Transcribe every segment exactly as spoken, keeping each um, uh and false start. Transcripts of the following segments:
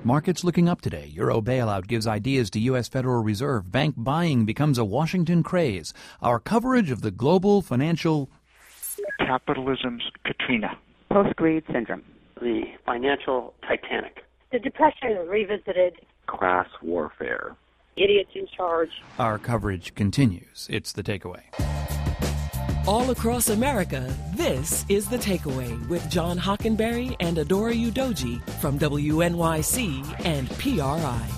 Markets looking up today. Euro bailout gives ideas to U S. Federal Reserve. Bank buying becomes a Washington craze. Our coverage of the global financial... Capitalism's Katrina. Post-greed syndrome. The financial Titanic. The Depression revisited. Class warfare. Idiots in charge. Our coverage continues. It's The Takeaway. All across America, this is The Takeaway with John Hockenberry and Adora Udoji from W N Y C and P R I.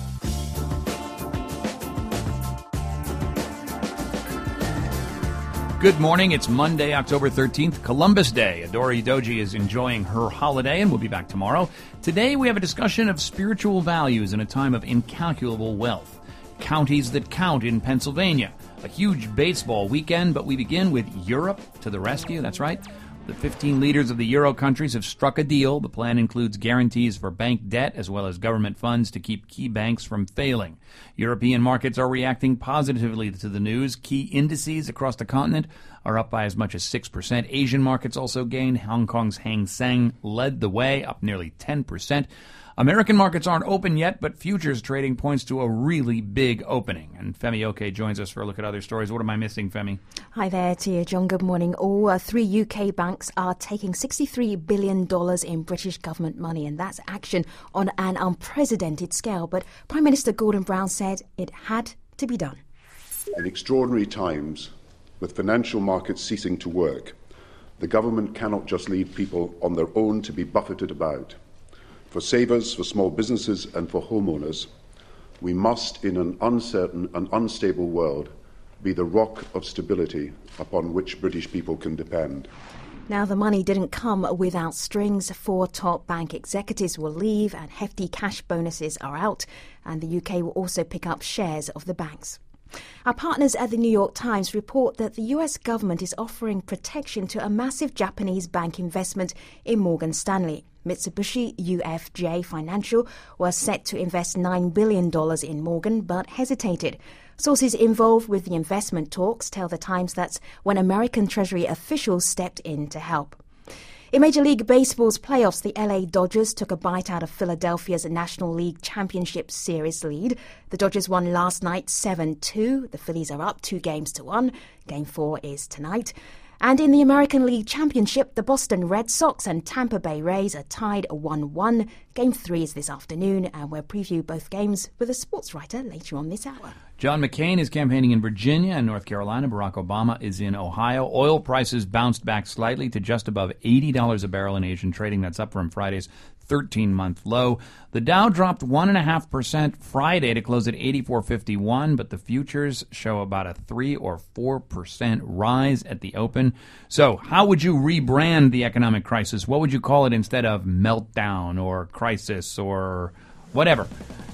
Good morning. It's Monday, October thirteenth, Columbus Day. Adora Udoji is enjoying her holiday and will be back tomorrow. Today we have a discussion of spiritual values in a time of incalculable wealth. Counties that count in Pennsylvania. A huge baseball weekend, but we begin with Europe to the rescue. That's right. The fifteen leaders of the Euro countries have struck a deal. The plan includes guarantees for bank debt as well as government funds to keep key banks from failing. European markets are reacting positively to the news. Key indices across the continent are up by as much as six percent. Asian markets also gained. Hong Kong's Hang Seng led the way, up nearly ten percent. American markets aren't open yet, but futures trading points to a really big opening. And Femi Oke joins us for a look at other stories. What am I missing, Femi? Hi there to you, John. Good morning. All uh, three U K banks are taking sixty-three billion dollars in British government money, and that's action on an unprecedented scale. But Prime Minister Gordon Brown said it had to be done. In extraordinary times, with financial markets ceasing to work, the government cannot just leave people on their own to be buffeted about. For savers, for small businesses and for homeowners, we must, in an uncertain and unstable world, be the rock of stability upon which British people can depend. Now, the money didn't come without strings. Four top bank executives will leave and hefty cash bonuses are out, and the U K will also pick up shares of the banks. Our partners at the New York Times report that the U S government is offering protection to a massive Japanese bank investment in Morgan Stanley. Mitsubishi U F J Financial was set to invest nine billion dollars in Morgan, but hesitated. Sources involved with the investment talks tell the Times that's when American Treasury officials stepped in to help. In Major League Baseball's playoffs, the L A Dodgers took a bite out of Philadelphia's National League Championship Series lead. The Dodgers won last night seven two. The Phillies are up two games to one. Game four is tonight. And in the American League Championship, the Boston Red Sox and Tampa Bay Rays are tied one one. Game three is this afternoon, and we'll preview both games with a sports writer later on this hour. John McCain is campaigning in Virginia and North Carolina. Barack Obama is in Ohio. Oil prices bounced back slightly to just above eighty dollars a barrel in Asian trading. That's up from Friday's thirteen-month low. The Dow dropped one point five percent Friday to close at eighty-four fifty-one, but the futures show about a three or four percent rise at the open. So how would you rebrand the economic crisis? What would you call it instead of meltdown or crisis or whatever?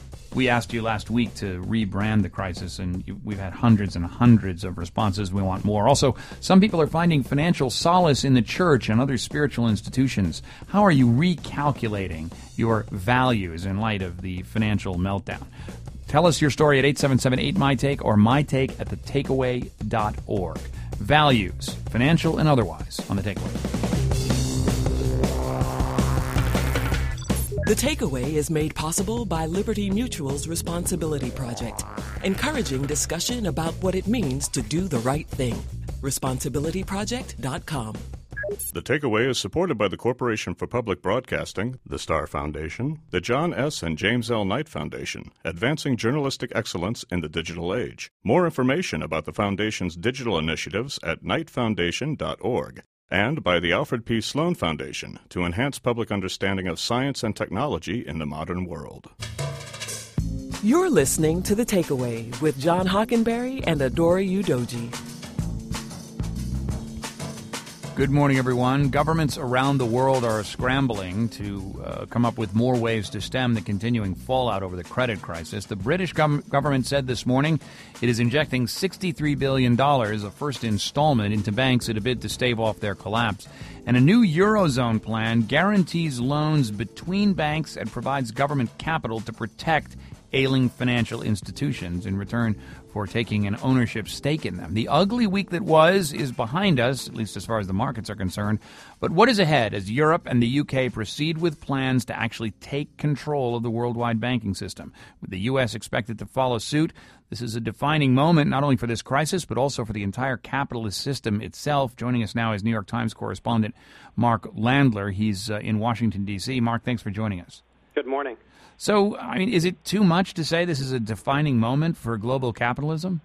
We asked you last week to rebrand the crisis, and you, we've had hundreds and hundreds of responses. We want more. Also, some people are finding financial solace in the church and other spiritual institutions. How are you recalculating your values in light of the financial meltdown? Tell us your story at eight seven seven eight M Y Take or mytake at the takeaway dot org. Values, financial and otherwise, on The Takeaway. The Takeaway is made possible by Liberty Mutual's Responsibility Project, encouraging discussion about what it means to do the right thing. responsibility project dot com. The Takeaway is supported by the Corporation for Public Broadcasting, the Star Foundation, the John S. and James L. Knight Foundation, advancing journalistic excellence in the digital age. More information about the Foundation's digital initiatives at knight foundation dot org. And by the Alfred P. Sloan Foundation to enhance public understanding of science and technology in the modern world. You're listening to The Takeaway with John Hockenberry and Adora Udoji. Good morning, everyone. Governments around the world are scrambling to uh, come up with more ways to stem the continuing fallout over the credit crisis. The British gov- government said this morning it is injecting sixty-three billion dollars, a first installment, into banks in a bid to stave off their collapse. And a new Eurozone plan guarantees loans between banks and provides government capital to protect ailing financial institutions in return for taking an ownership stake in them. The ugly week that was is behind us, at least as far as the markets are concerned. But what is ahead as Europe and the U K proceed with plans to actually take control of the worldwide banking system? With the U S expected to follow suit, this is a defining moment not only for this crisis but also for the entire capitalist system itself. Joining us now is New York Times correspondent Mark Landler. He's uh, in Washington, D C Mark, thanks for joining us. Good morning. So, I mean, is it too much to say this is a defining moment for global capitalism?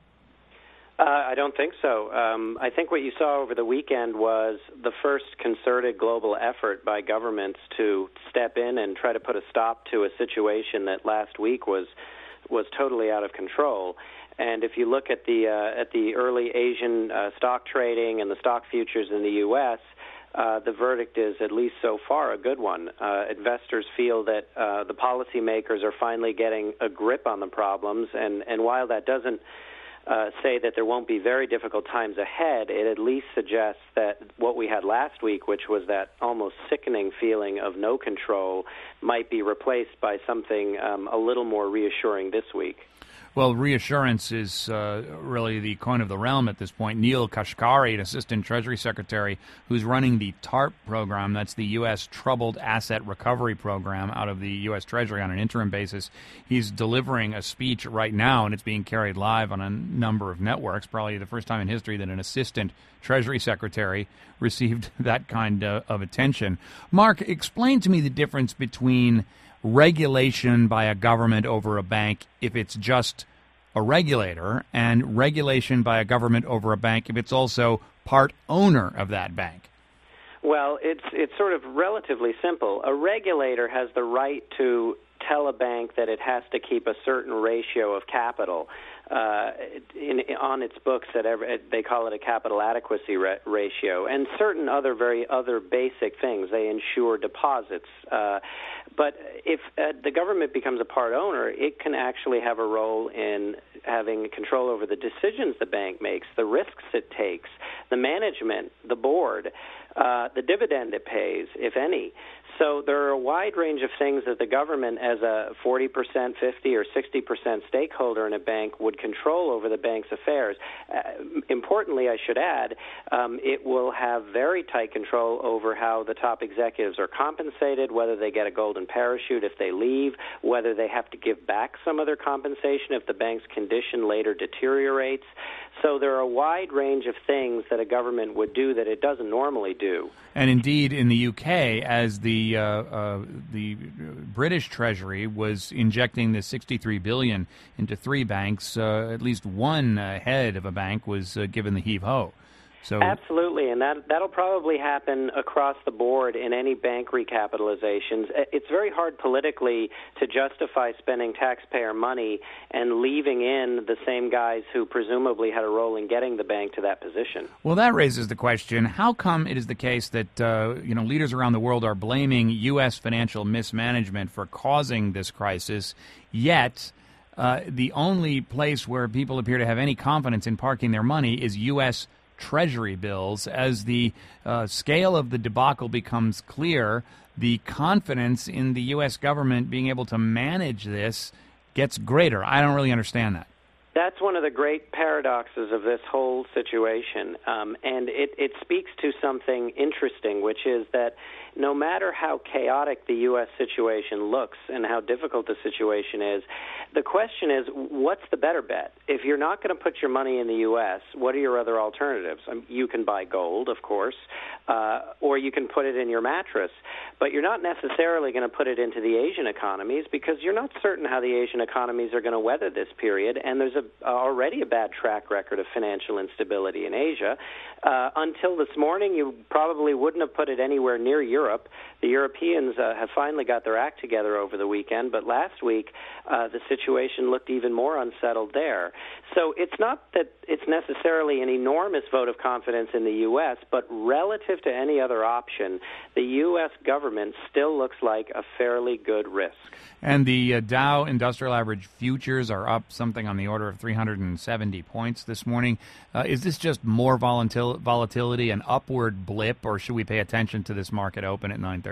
Uh, I don't think so. Um, I think what you saw over the weekend was the first concerted global effort by governments to step in and try to put a stop to a situation that last week was was totally out of control. And if you look at the uh, at the early Asian uh, stock trading and the stock futures in the U S, Uh, the verdict is, at least so far, a good one. Uh, investors feel that uh, the policymakers are finally getting a grip on the problems, and, and while that doesn't uh, say that there won't be very difficult times ahead, it at least suggests that what we had last week, which was that almost sickening feeling of no control, might be replaced by something um, a little more reassuring this week. Well, reassurance is uh, really the coin of the realm at this point. Neel Kashkari, an assistant Treasury Secretary who's running the TARP program, that's the U S Troubled Asset Recovery Program out of the U S Treasury on an interim basis. He's delivering a speech right now, and it's being carried live on a number of networks, probably the first time in history that an assistant Treasury Secretary received that kind uh, of attention. Mark, explain to me the difference between regulation by a government over a bank if it's just a regulator, and regulation by a government over a bank if it's also part owner of that bank. Well, it's it's sort of relatively simple. A regulator has the right to tell a bank that it has to keep a certain ratio of capital uh, in, on its books. At every, they call it a capital adequacy ra- ratio, and certain other very other basic things. They ensure deposits. Uh, but if uh, the government becomes a part owner, it can actually have a role in having control over the decisions the bank makes, the risks it takes, the management, the board, uh, the dividend it pays, if any. So there are a wide range of things that the government, as a forty percent, fifty or sixty percent stakeholder in a bank, would control over the bank's affairs. Uh, importantly, I should add, um, it will have very tight control over how the top executives are compensated, whether they get a golden parachute if they leave, whether they have to give back some of their compensation if the bank's condition later deteriorates. So there are a wide range of things that a government would do that it doesn't normally do. And indeed, in the U K, as the uh, uh, the British Treasury was injecting the sixty-three billion dollars into three banks, uh, at least one uh, head of a bank was uh, given the heave-ho. So absolutely, and that that'll probably happen across the board in any bank recapitalizations. It's very hard politically to justify spending taxpayer money and leaving in the same guys who presumably had a role in getting the bank to that position. Well, that raises the question: how come it is the case that uh, you know leaders around the world are blaming U S financial mismanagement for causing this crisis, yet uh, the only place where people appear to have any confidence in parking their money is U S Treasury bills? As the uh, scale of the debacle becomes clear, the confidence in the U S government being able to manage this gets greater. I don't really understand that. That's one of the great paradoxes of this whole situation, um, and it, it speaks to something interesting, which is that no matter how chaotic the U S situation looks and how difficult the situation is, the question is, what's the better bet? If you're not going to put your money in the U S, what are your other alternatives? I mean, you can buy gold, of course, uh, or you can put it in your mattress, but you're not necessarily going to put it into the Asian economies because you're not certain how the Asian economies are going to weather this period, and there's a, already a bad track record of financial instability in Asia. Uh, until this morning, you probably wouldn't have put it anywhere near Europe. The Europeans uh, have finally got their act together over the weekend, but last week uh, the situation looked even more unsettled there. So it's not that it's necessarily an enormous vote of confidence in the U S, but relative to any other option, the U S government still looks like a fairly good risk. And the uh, Dow Industrial Average futures are up something on the order of three hundred seventy points this morning. Uh, is this just more volatil- volatility, an upward blip, or should we pay attention to this market open at nine thirty?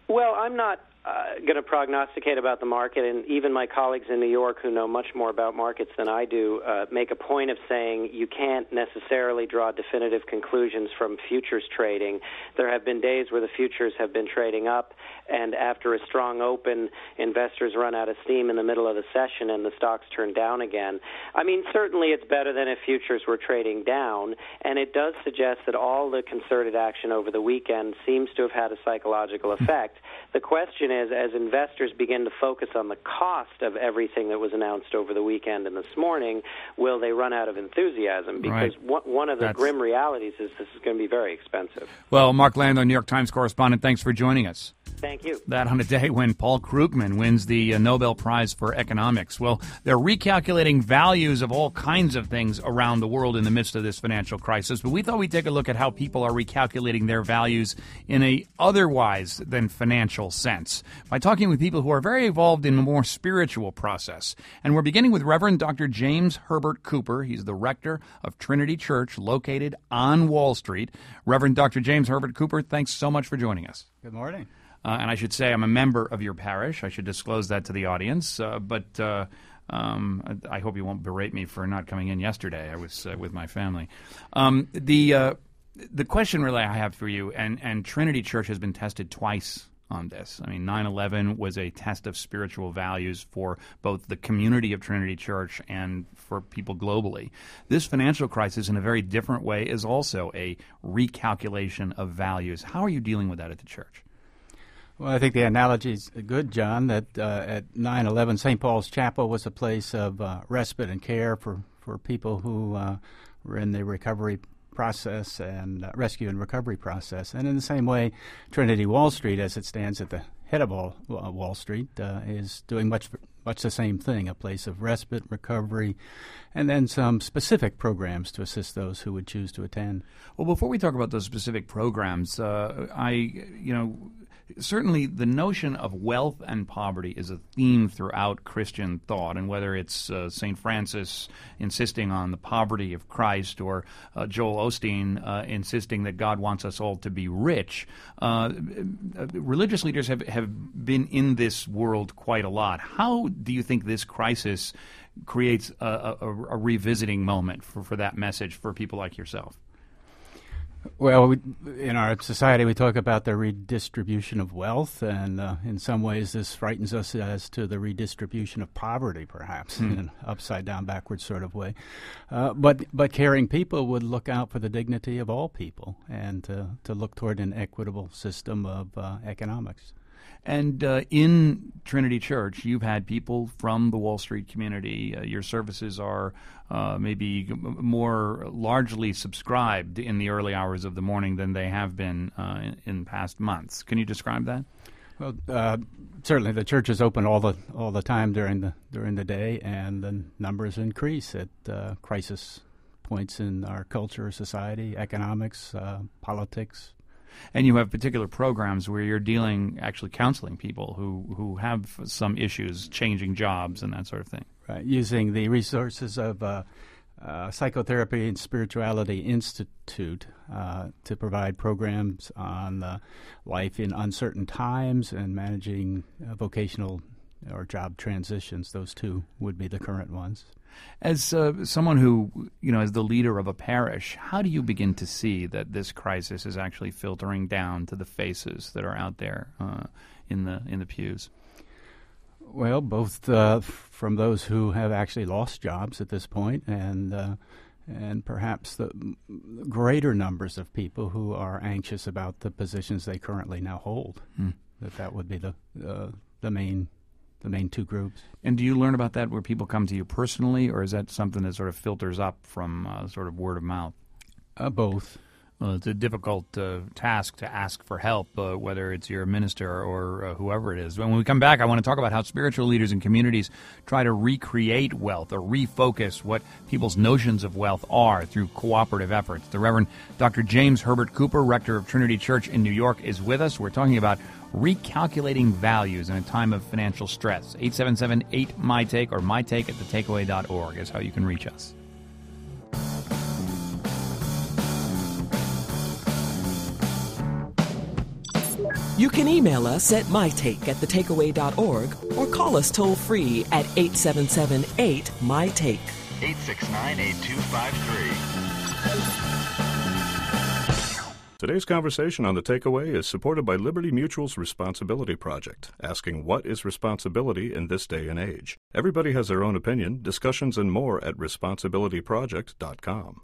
Well, I'm not uh, going to prognosticate about the market, and even my colleagues in New York who know much more about markets than I do uh, make a point of saying you can't necessarily draw definitive conclusions from futures trading. There have been days where the futures have been trading up, and after a strong open, investors run out of steam in the middle of the session and the stocks turn down again. I mean, certainly it's better than if futures were trading down, and it does suggest that all the concerted action over the weekend seems to have had a psychological effect. The question is, as investors begin to focus on the cost of everything that was announced over the weekend and this morning, will they run out of enthusiasm? Because right. one, one of the That's... grim realities is this is going to be very expensive. Well, Mark Landau, New York Times correspondent, thanks for joining us. Thank you. That on a day when Paul Krugman wins the uh, Nobel Prize for Economics. Well, they're recalculating values of all kinds of things around the world in the midst of this financial crisis. But we thought we'd take a look at how people are recalculating their values in a otherwise than financial sense by talking with people who are very involved in a more spiritual process. And we're beginning with Reverend Doctor James Herbert Cooper. He's the rector of Trinity Church located on Wall Street. Reverend Doctor James Herbert Cooper, thanks so much for joining us. Good morning. Uh, and I should say I'm a member of your parish. I should disclose that to the audience. Uh, but uh, um, I hope you won't berate me for not coming in yesterday. I was uh, with my family. Um, the uh, the question really I have for you, and, and Trinity Church has been tested twice on this. I mean, nine eleven was a test of spiritual values for both the community of Trinity Church and for people globally. This financial crisis, in a very different way, is also a recalculation of values. How are you dealing with that at the church? Well, I think the analogy is good, John, that uh, at nine eleven, Saint Paul's Chapel was a place of uh, respite and care for, for people who uh, were in the recovery process and uh, rescue and recovery process. And in the same way, Trinity Wall Street, as it stands at the head of all, uh, Wall Street, uh, is doing much much the same thing, a place of respite, recovery, and then some specific programs to assist those who would choose to attend. Well, before we talk about those specific programs, uh, I, you know, certainly the notion of wealth and poverty is a theme throughout Christian thought, and whether it's uh, Saint Francis insisting on the poverty of Christ or uh, Joel Osteen uh, insisting that God wants us all to be rich, uh, religious leaders have, have been in this world quite a lot. How do you think this crisis creates a, a, a revisiting moment for, for that message for people like yourself? Well, we, in our society, we talk about the redistribution of wealth, and uh, in some ways this frightens us as to the redistribution of poverty, perhaps, mm. in an upside-down, backwards sort of way. Uh, but but caring people would look out for the dignity of all people and uh, to look toward an equitable system of uh, economics. And uh, in Trinity Church, you've had people from the Wall Street community. Uh, your services are uh, maybe m- more largely subscribed in the early hours of the morning than they have been uh, in, in past months. Can you describe that? Well, uh, certainly the church is open all the all the time during the during the day, and the numbers increase at uh, crisis points in our culture, society, economics, uh, politics. And you have particular programs where you're dealing, actually counseling people who, who have some issues, changing jobs and that sort of thing. Right, using the resources of uh, uh, Psychotherapy and Spirituality Institute uh, to provide programs on uh, life in uncertain times and managing uh, vocational or job transitions. Those two would be the current ones. As uh, someone who, you know, as the leader of a parish, how do you begin to see that this crisis is actually filtering down to the faces that are out there uh, in the in the pews? Well, both uh, from those who have actually lost jobs at this point, and uh, and perhaps the greater numbers of people who are anxious about the positions they currently now hold. Mm. That that would be the uh, the main. The main two groups. And do you learn about that where people come to you personally, or is that something that sort of filters up from uh, sort of word of mouth? Uh, both. Well, it's a difficult uh, task to ask for help, uh, whether it's your minister or uh, whoever it is. When we come back, I want to talk about how spiritual leaders and communities try to recreate wealth or refocus what people's notions of wealth are through cooperative efforts. The Reverend Doctor James Herbert Cooper, rector of Trinity Church in New York, is with us. We're talking about recalculating values in a time of financial stress. eight seven seven eight M Y T A K E or my take at the takeaway dot org is how you can reach us. You can email us at mytake at the takeaway dot org or call us toll-free at eight seven seven eight, M Y TAKE. eight six nine, eight two five three. Today's conversation on The Takeaway is supported by Liberty Mutual's Responsibility Project, asking what is responsibility in this day and age. Everybody has their own opinion. Discussions and more at responsibility project dot com.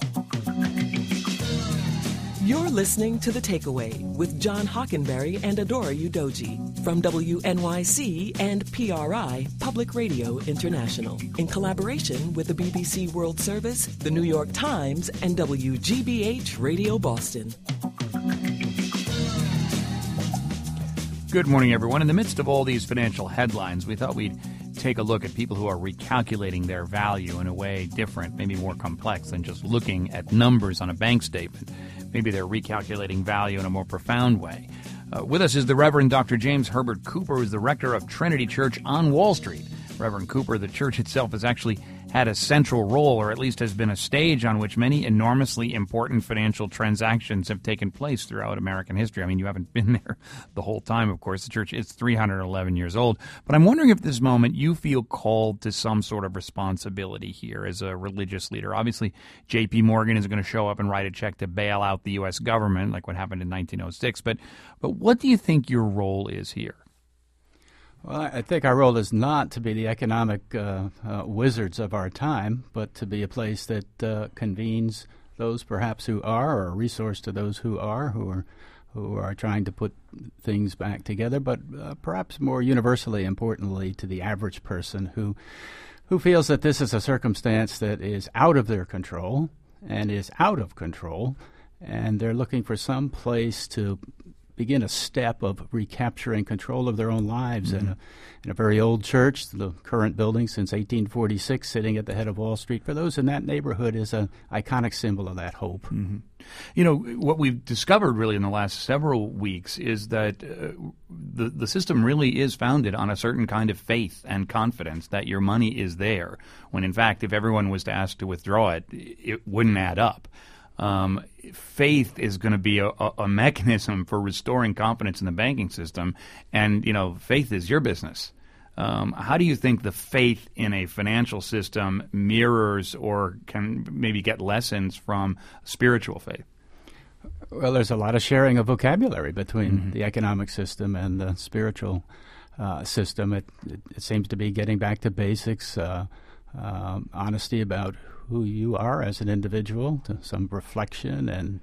You're listening to The Takeaway with John Hockenberry and Adora Udoji from W N Y C and P R I, Public Radio International, in collaboration with the B B C World Service, the New York Times, and W G B H Radio Boston. Good morning, everyone. In the midst of all these financial headlines, we thought we'd take a look at people who are recalculating their value in a way different, maybe more complex than just looking at numbers on a bank statement. Maybe they're recalculating value in a more profound way. Uh, with us is the Reverend Doctor James Herbert Cooper, who is the rector of Trinity Church on Wall Street. Reverend Cooper, the church itself has actually had a central role, or at least has been a stage on which many enormously important financial transactions have taken place throughout American history. I mean, you haven't been there the whole time, of course. The church is three hundred eleven years old. But I'm wondering if at this moment you feel called to some sort of responsibility here as a religious leader. Obviously, J P. Morgan is going to show up and write a check to bail out the U S government, like what happened in nineteen oh six. But, but what do you think your role is here? Well, I think our role is not to be the economic uh, uh, wizards of our time, but to be a place that uh, convenes those perhaps who are, or a resource to those who are, who are who are trying to put things back together, but uh, perhaps more universally importantly to the average person who who feels that this is a circumstance that is out of their control and is out of control, and they're looking for some place to begin a step of recapturing control of their own lives. Mm-hmm. in, a, in a very old church, the current building since eighteen forty-six, sitting at the head of Wall Street, for those in that neighborhood is an iconic symbol of that hope. Mm-hmm. You know, what we've discovered really in the last several weeks is that uh, the, the system really is founded on a certain kind of faith and confidence that your money is there, when in fact, if everyone was to ask to withdraw it, it wouldn't add up. Um, faith is going to be a, a mechanism for restoring confidence in the banking system, and, you know, faith is your business. Um, how do you think the faith in a financial system mirrors or can maybe get lessons from spiritual faith? Well, there's a lot of sharing of vocabulary between Mm-hmm. the economic system and the spiritual uh, system. It, it, it seems to be getting back to basics, uh, uh, honesty about who you are as an individual, to some reflection and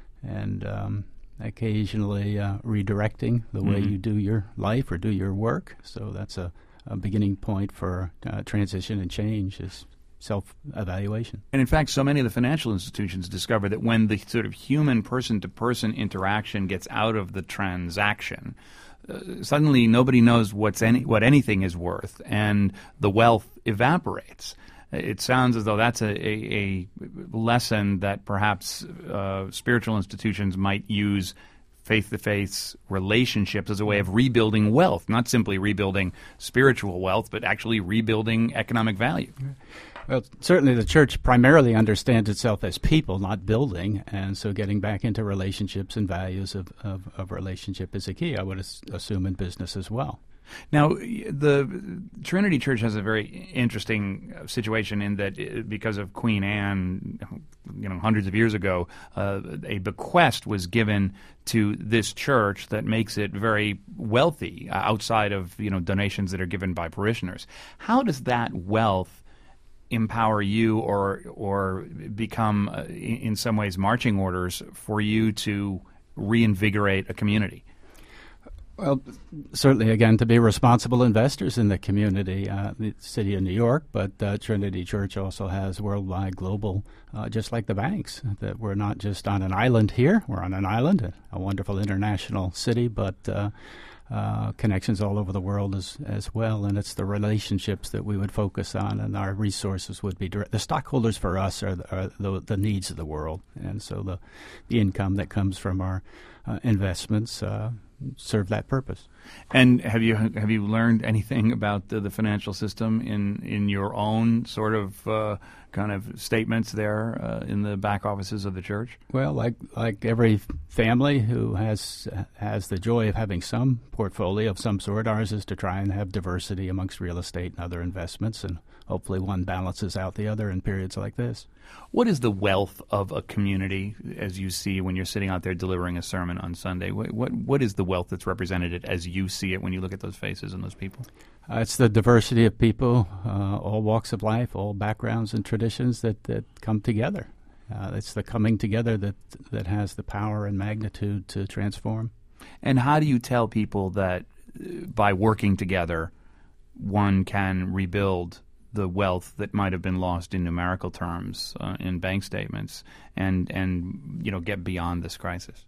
and um, occasionally uh, redirecting the mm-hmm. way you do your life or do your work. So that's a, a beginning point for uh, transition and change, is self-evaluation. And in fact, so many of the financial institutions discover that when the sort of human person-to-person interaction gets out of the transaction, uh, suddenly nobody knows what's any, what anything is worth, and the wealth evaporates. It sounds as though that's a, a, a lesson that perhaps uh, spiritual institutions might use faith-to-faith relationships as a way of rebuilding wealth, not simply rebuilding spiritual wealth, but actually rebuilding economic value. Well, certainly the church primarily understands itself as people, not building, and so getting back into relationships and values of, of, of relationship is a key, I would as- assume, in business as well. Now, the Trinity Church has a very interesting situation in that because of Queen Anne, you know, hundreds of years ago, uh, a bequest was given to this church that makes it very wealthy outside of, you know, donations that are given by parishioners. How does that wealth empower you or or become, uh, in some ways, marching orders for you to reinvigorate a community? Well, certainly, again, to be responsible investors in the community, uh, the city of New York, but uh, Trinity Church also has worldwide, global, uh, just like the banks, that we're not just on an island here. We're on an island, a wonderful international city, but uh, uh, connections all over the world as, as well. And it's the relationships that we would focus on, and our resources would be direct. The stockholders for us are, the, are the, the needs of the world. And so the, the income that comes from our uh, investments uh, serve that purpose. And have you have you learned anything about the, the financial system in, in your own sort of uh, kind of statements there uh, in the back offices of the church? Well, like like every family who has has the joy of having some portfolio of some sort, ours is to try and have diversity amongst real estate and other investments, and hopefully one balances out the other in periods like this. What is the wealth of a community as you see when you're sitting out there delivering a sermon on Sunday? What what, what is the wealth that's represented as you see it when you look at those faces and those people? Uh, it's the diversity of people, uh, all walks of life, all backgrounds and traditions that, that come together. Uh, it's the coming together that that has the power and magnitude to transform. And how do you tell people that uh, by working together, one can rebuild the wealth that might have been lost in numerical terms uh, in bank statements and, and you know get beyond this crisis?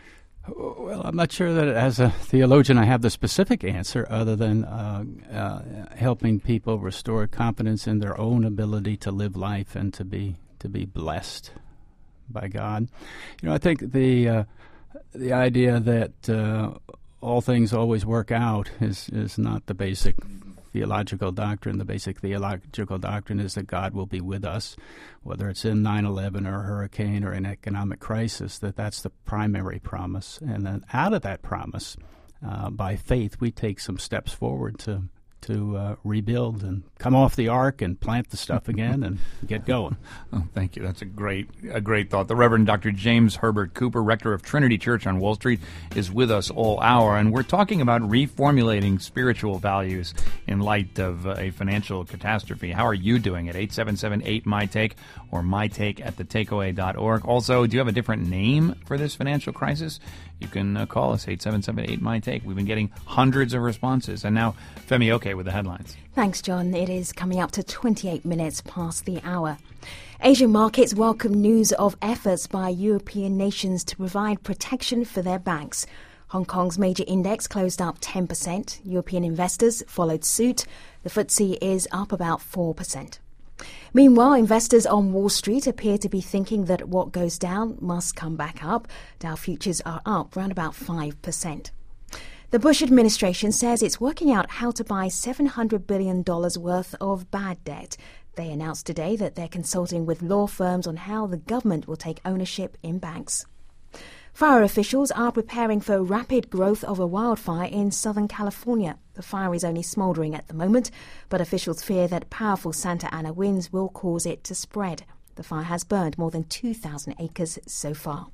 Well, I'm not sure that as a theologian I have the specific answer other than uh, uh, helping people restore confidence in their own ability to live life and to be to be blessed by God. You know, I think the uh, the idea that uh, all things always work out is, is not the basic theological doctrine. The basic theological doctrine is that God will be with us, whether it's in nine eleven or a hurricane or an economic crisis, that that's the primary promise. And then out of that promise, uh, by faith, we take some steps forward to to uh, rebuild and come off the ark and plant the stuff again and get going. Oh, thank you. That's a great a great thought. The Reverend Doctor James Herbert Cooper, rector of Trinity Church on Wall Street, is with us all hour, and we're talking about reformulating spiritual values in light of uh, a financial catastrophe. How are you doing? At eight seven seven eight M Y Take or mytake at the takeaway dot org. Also, do you have a different name for this financial crisis? You can uh, call us, eight seven seven eight M Y Take. We've been getting hundreds of responses. And now, Femi Oke with the headlines. Thanks, John. It is coming up to twenty-eight minutes past the hour. Asian markets welcome news of efforts by European nations to provide protection for their banks. Hong Kong's major index closed up ten percent. European investors followed suit. The F T S E is up about four percent. Meanwhile, investors on Wall Street appear to be thinking that what goes down must come back up. Dow futures are up around about five percent. The Bush administration says it's working out how to buy seven hundred billion dollars worth of bad debt. They announced today that they're consulting with law firms on how the government will take ownership in banks. Fire officials are preparing for rapid growth of a wildfire in Southern California. The fire is only smouldering at the moment, but officials fear that powerful Santa Ana winds will cause it to spread. The fire has burned more than two thousand acres so far.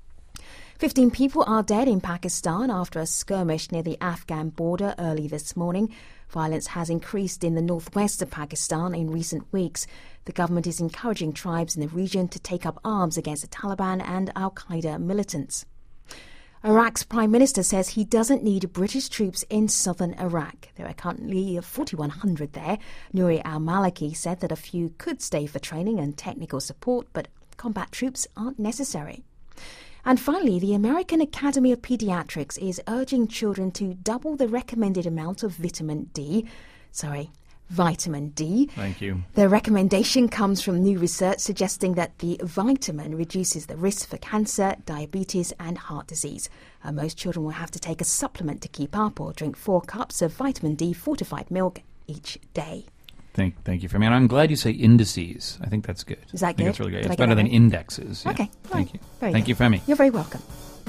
Fifteen people are dead in Pakistan after a skirmish near the Afghan border early this morning. Violence has increased in the northwest of Pakistan in recent weeks. The government is encouraging tribes in the region to take up arms against the Taliban and al-Qaeda militants. Iraq's Prime Minister says he doesn't need British troops in southern Iraq. There are currently forty-one hundred there. Nouri al-Maliki said that a few could stay for training and technical support, but combat troops aren't necessary. And finally, the American Academy of Pediatrics is urging children to double the recommended amount of vitamin D. Sorry, vitamin D. Thank you. The recommendation comes from new research suggesting that the vitamin reduces the risk for cancer, diabetes and heart disease. Uh, most children will have to take a supplement to keep up or drink four cups of vitamin D fortified milk each day. Thank, thank you, Femi. And I'm glad you say indices. I think that's good. Is that I think good? That's really good. Did It's I get better that than right? indexes. Yeah. Okay. Thank right. you. Very Thank good. you, Femi. You're very welcome.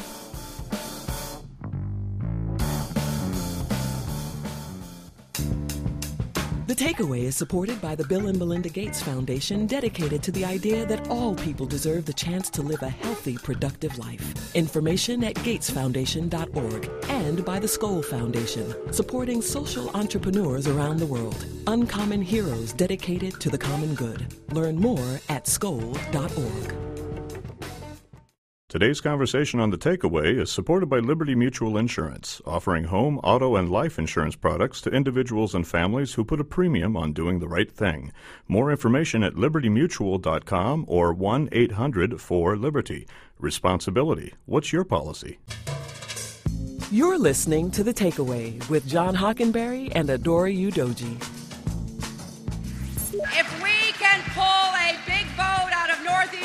The Takeaway is supported by the Bill and Melinda Gates Foundation, dedicated to the idea that all people deserve the chance to live a healthy, productive life. Information at gates foundation dot org, and by the Skoll Foundation, supporting social entrepreneurs around the world. Uncommon heroes dedicated to the common good. Learn more at skoll dot org. Today's conversation on The Takeaway is supported by Liberty Mutual Insurance, offering home, auto, and life insurance products to individuals and families who put a premium on doing the right thing. More information at liberty mutual dot com or one eight hundred four liberty. Responsibility. What's your policy? You're listening to The Takeaway with John Hockenberry and Adora Udoji. If we can pull a big vote out of Northeast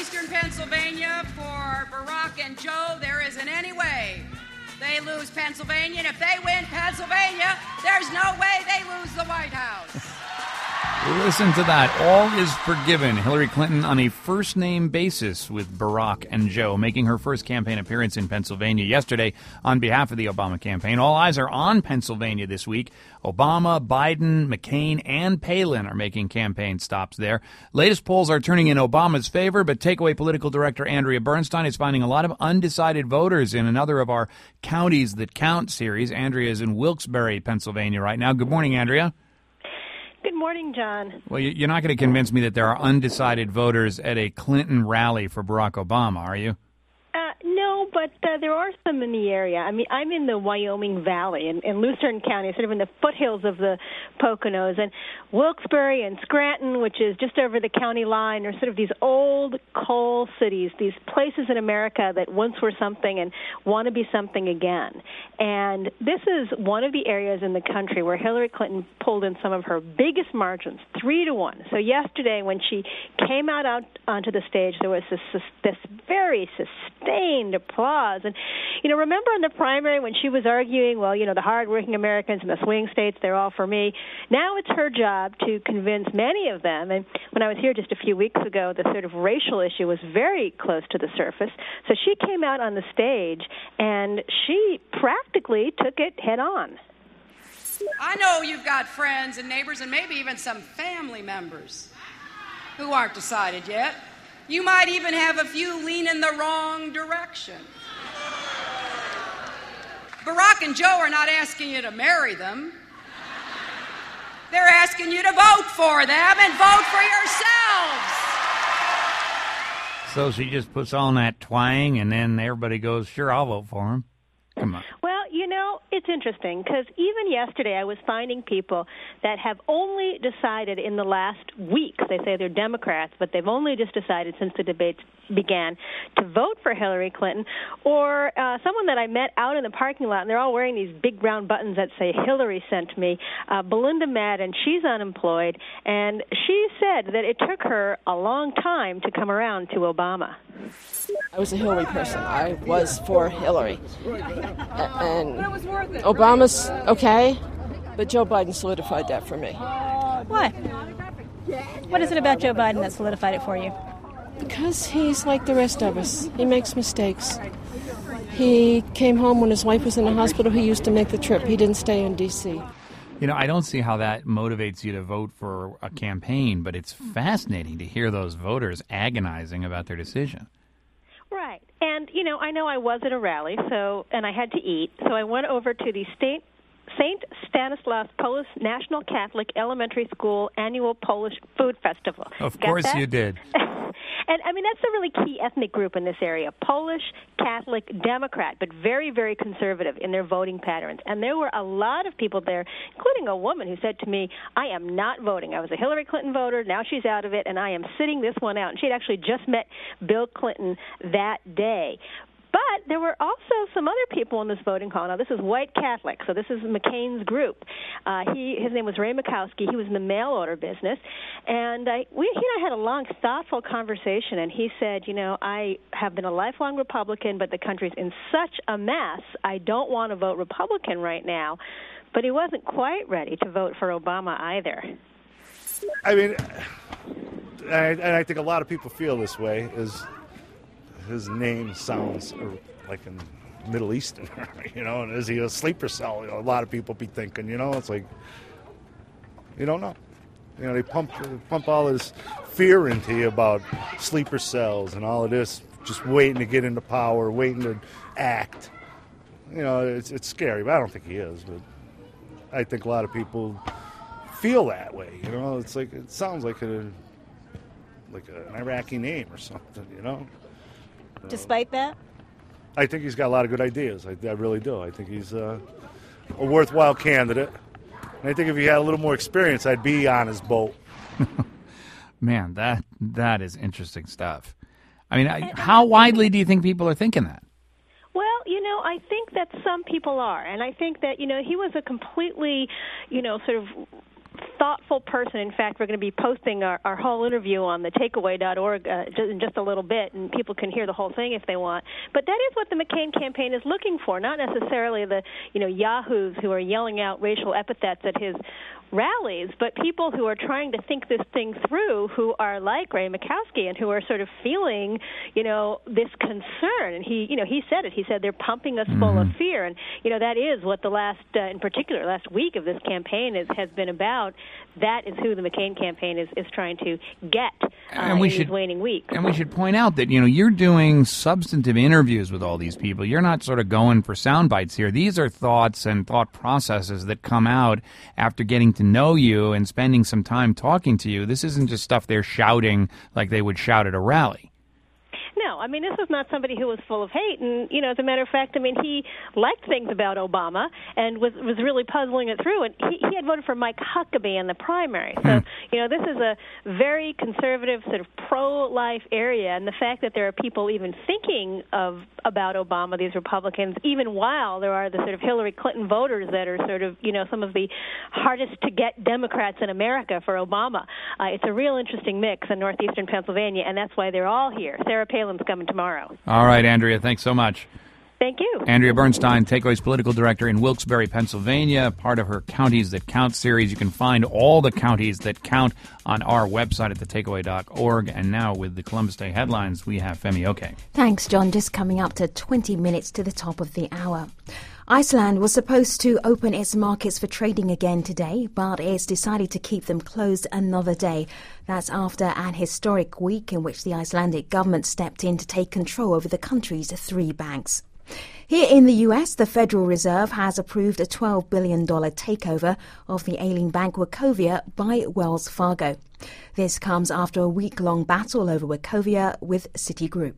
Eastern Pennsylvania, for Barack and Joe, there isn't any way they lose Pennsylvania. And if they win Pennsylvania, there's no way they lose the White House. Listen to that. All is forgiven. Hillary Clinton on a first-name basis with Barack and Joe, making her first campaign appearance in Pennsylvania yesterday on behalf of the Obama campaign. All eyes are on Pennsylvania this week. Obama, Biden, McCain, and Palin are making campaign stops there. Latest polls are turning in Obama's favor, but Takeaway political director Andrea Bernstein is finding a lot of undecided voters in another of our Counties That Count series. Andrea is in Wilkes-Barre, Pennsylvania right now. Good morning, Andrea. Good morning, John. Well, you're not going to convince me that there are undecided voters at a Clinton rally for Barack Obama, are you? Uh, no, but uh, there are some in the area. I mean, I'm in the Wyoming Valley in, in Lucerne County, sort of in the foothills of the Poconos, and Wilkes-Barre and Scranton, which is just over the county line, are sort of these old coal cities, these places in America that once were something and want to be something again. And this is one of the areas in the country where Hillary Clinton pulled in some of her biggest margins, three to one. So yesterday, when she came out, out onto the stage, there was this, this very sustained applause. And, you know, remember in the primary when she was arguing, well, you know, the hardworking Americans in the swing states, they're all for me. Now it's her job to convince many of them. And when I was here just a few weeks ago, the sort of racial issue was very close to the surface. So she came out on the stage, and she practically took it head on. I know you've got friends and neighbors and maybe even some family members who aren't decided yet. You might even have a few lean in the wrong direction. Barack and Joe are not asking you to marry them. They're asking you to vote for them and vote for yourselves. So she just puts on that twang, and then everybody goes, sure, I'll vote for him. Come on. Well, you know, it's interesting because even yesterday I was finding people that have only decided in the last week, they say they're Democrats, but they've only just decided since the debates began to vote for Hillary Clinton, or uh, someone that I met out in the parking lot, and they're all wearing these big brown buttons that say Hillary sent me, uh, Belinda Madden. She's unemployed, and she said that it took her a long time to come around to Obama. I was a Hillary person. I was for Hillary. And Obama's okay, but Joe Biden solidified that for me. Why? What is it about Joe Biden that solidified it for you? Because he's like the rest of us. He makes mistakes. He came home when his wife was in the hospital. He used to make the trip. He didn't stay in D C You know, I don't see how that motivates you to vote for a campaign, but it's fascinating to hear those voters agonizing about their decision. Right. And, you know, I know I was at a rally, so and I had to eat, so I went over to the state Saint Stanislaus Polish National Catholic Elementary School Annual Polish Food Festival. Of Got course that? you did. And, I mean, that's a really key ethnic group in this area, Polish, Catholic, Democrat, but very, very conservative in their voting patterns. And there were a lot of people there, including a woman who said to me, I am not voting. I was a Hillary Clinton voter. Now she's out of it, and I am sitting this one out. And she had actually just met Bill Clinton that day. But there were also some other people in this voting hall. Now, this is white Catholic, so this is McCain's group. Uh, he, his name was Ray Mikowski. He was in the mail order business. And I, we, he and I had a long, thoughtful conversation, and he said, you know, I have been a lifelong Republican, but the country's in such a mess, I don't want to vote Republican right now. But he wasn't quite ready to vote for Obama either. I mean, I, and I think a lot of people feel this way, is his name sounds like a Middle Eastern, you know, and is he a sleeper cell? You know, a lot of people be thinking, you know, it's like, you don't know. You know, they pump pump all this fear into you about sleeper cells and all of this, just waiting to get into power, waiting to act. You know, it's it's scary, but I don't think he is. But I think a lot of people feel that way. You know, it's like it sounds like a like an Iraqi name or something. You know. Despite that? I think he's got a lot of good ideas. I, I really do. I think he's uh, a worthwhile candidate. And I think if he had a little more experience, I'd be on his boat. Man, that that is interesting stuff. I mean, I, how widely do you think people are thinking that? Well, you know, I think that some people are. And I think that, you know, he was a completely, you know, sort of thoughtful person. In fact, we're going to be posting our, our whole interview on the takeaway dot org uh, in just a little bit, and people can hear the whole thing if they want. But that is what the McCain campaign is looking for, not necessarily the, you know, yahoos who are yelling out racial epithets at his rallies, but people who are trying to think this thing through, who are like Ray Makowski and who are sort of feeling, you know, this concern. And he, you know, he said it. He said they're pumping us mm-hmm. full of fear. And, you know, that is what the last, uh, in particular, last week of this campaign is, has been about. That is who the McCain campaign is, is trying to get uh, and we in should, these waning weeks. And we should point out that, you know, you're doing substantive interviews with all these people. You're not sort of going for sound bites here. These are thoughts and thought processes that come out after getting to know you and spending some time talking to you. This isn't just stuff they're shouting like they would shout at a rally. No, I mean, this is not somebody who was full of hate. And, you know, as a matter of fact, I mean, he liked things about Obama and was was really puzzling it through. And he, he had voted for Mike Huckabee in the primary. So, hmm. you know, this is a very conservative, sort of pro-life area. And the fact that there are people even thinking of about Obama, these Republicans, even while there are the sort of Hillary Clinton voters that are sort of, you know, some of the hardest-to-get Democrats in America for Obama. Uh, it's a real interesting mix in northeastern Pennsylvania, and that's why they're all here. Sarah Palin's coming tomorrow. All right, Andrea, thanks so much. Thank you. Andrea Bernstein, Takeaway's political director in Wilkes-Barre, Pennsylvania, part of her Counties That Count series. You can find all the counties that count on our website at the takeaway dot org. And now with the Columbus Day headlines, we have Femi Oke. Thanks, John. Just coming up to twenty minutes to the top of the hour. Iceland was supposed to open its markets for trading again today, but it's decided to keep them closed another day. That's after an historic week in which the Icelandic government stepped in to take control over the country's three banks. Here in the U S, the Federal Reserve has approved a twelve billion dollars takeover of the ailing bank Wachovia by Wells Fargo. This comes after a week-long battle over Wachovia with Citigroup.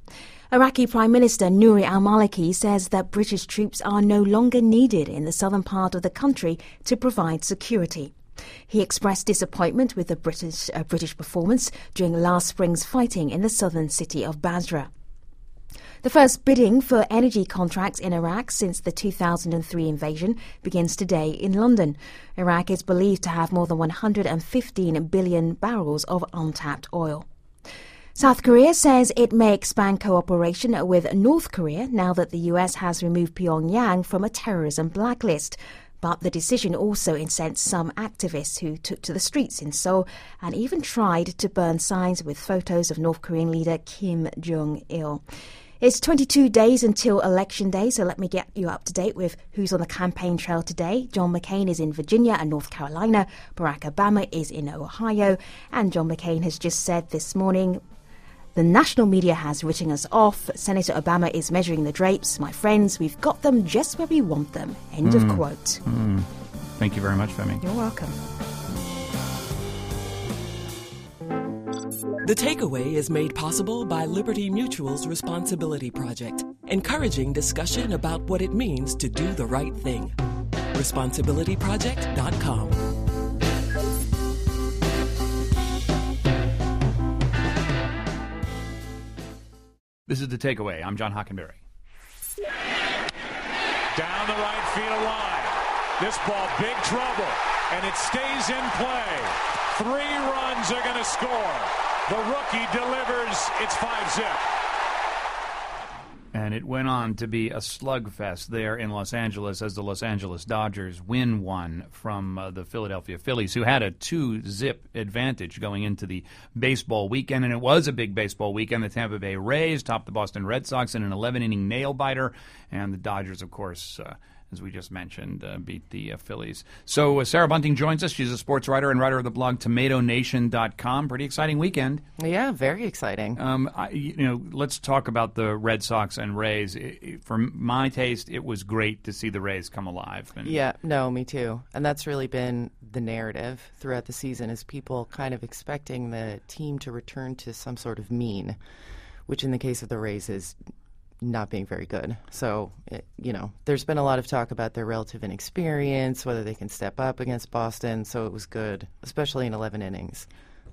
Iraqi Prime Minister Nouri al-Maliki says that British troops are no longer needed in the southern part of the country to provide security. He expressed disappointment with the British, uh, British performance during last spring's fighting in the southern city of Basra. The first bidding for energy contracts in Iraq since the two thousand three invasion begins today in London. Iraq is believed to have more than one hundred fifteen billion barrels of untapped oil. South Korea says it may expand cooperation with North Korea now that the U S has removed Pyongyang from a terrorism blacklist. But the decision also incensed some activists who took to the streets in Seoul and even tried to burn signs with photos of North Korean leader Kim Jong-il. It's twenty-two days until Election Day, so let me get you up to date with who's on the campaign trail today. John McCain is in Virginia and North Carolina. Barack Obama is in Ohio. And John McCain has just said this morning, the national media has written us off. Senator Obama is measuring the drapes. My friends, we've got them just where we want them. End mm. of quote. Mm. Thank you very much, Femi. You're welcome. The Takeaway is made possible by Liberty Mutual's Responsibility Project, encouraging discussion about what it means to do the right thing. responsibility project dot com. This is The Takeaway. I'm John Hockenberry. Down the right field line. This ball, big trouble, and it stays in play. Three runs are going to score. The rookie delivers. It's five zip. And it went on to be a slugfest there in Los Angeles as the Los Angeles Dodgers win one from uh, the Philadelphia Phillies, who had a two zip advantage going into the baseball weekend. And it was a big baseball weekend. The Tampa Bay Rays topped the Boston Red Sox in an eleven-inning nail-biter. And the Dodgers, of course, uh, as we just mentioned, uh, beat the uh, Phillies. So uh, Sarah Bunting joins us. She's a sports writer and writer of the blog tomato nation dot com. Pretty exciting weekend. Yeah, very exciting. Um, I, you know, let's talk about the Red Sox and Rays. It, it, for my taste, it was great to see the Rays come alive. And yeah, no, me too. And that's really been the narrative throughout the season, is people kind of expecting the team to return to some sort of mean, which in the case of the Rays is not being very good. So, it, you know, there's been a lot of talk about their relative inexperience, whether they can step up against Boston. So it was good, especially in eleven innings.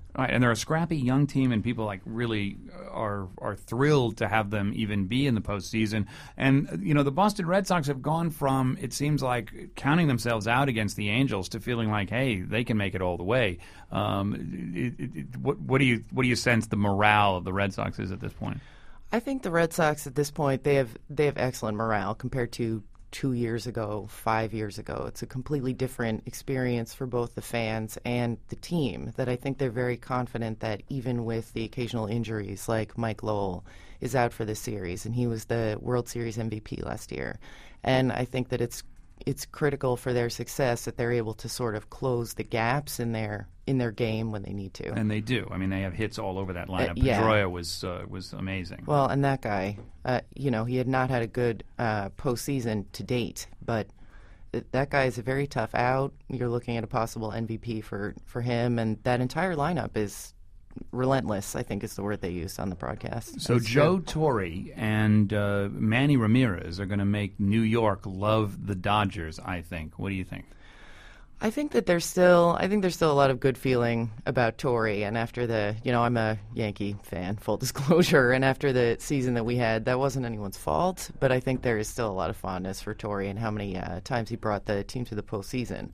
All right, and they're a scrappy young team, and people like really are are thrilled to have them even be in the postseason. And you know, the Boston Red Sox have gone from, it seems like, counting themselves out against the Angels to feeling like, hey, they can make it all the way. Um, it, it, it, what, what do you what do you sense the morale of the Red Sox is at this point? I think the Red Sox at this point, they have they have excellent morale compared to two years ago, five years ago. It's a completely different experience for both the fans and the team, that I think they're very confident that even with the occasional injuries, like Mike Lowell is out for this series, and he was the World Series M V P last year. And I think that it's it's critical for their success that they're able to sort of close the gaps in their in their game when they need to. And they do. I mean, they have hits all over that lineup. Uh, yeah. Pedroia was uh, was amazing. Well, and that guy, uh, you know, he had not had a good uh, postseason to date, but th- that guy is a very tough out. You're looking at a possible M V P for, for him, and that entire lineup is relentless, I think is the word they used on the broadcast. So Joe Torre and uh, Manny Ramirez are going to make New York love the Dodgers, I think. What do you think? I think that there's still, I think there's still a lot of good feeling about Torre, and after the, you know, I'm a Yankee fan, full disclosure, and after the season that we had, that wasn't anyone's fault, but I think there is still a lot of fondness for Torre and how many uh, times he brought the team to the postseason.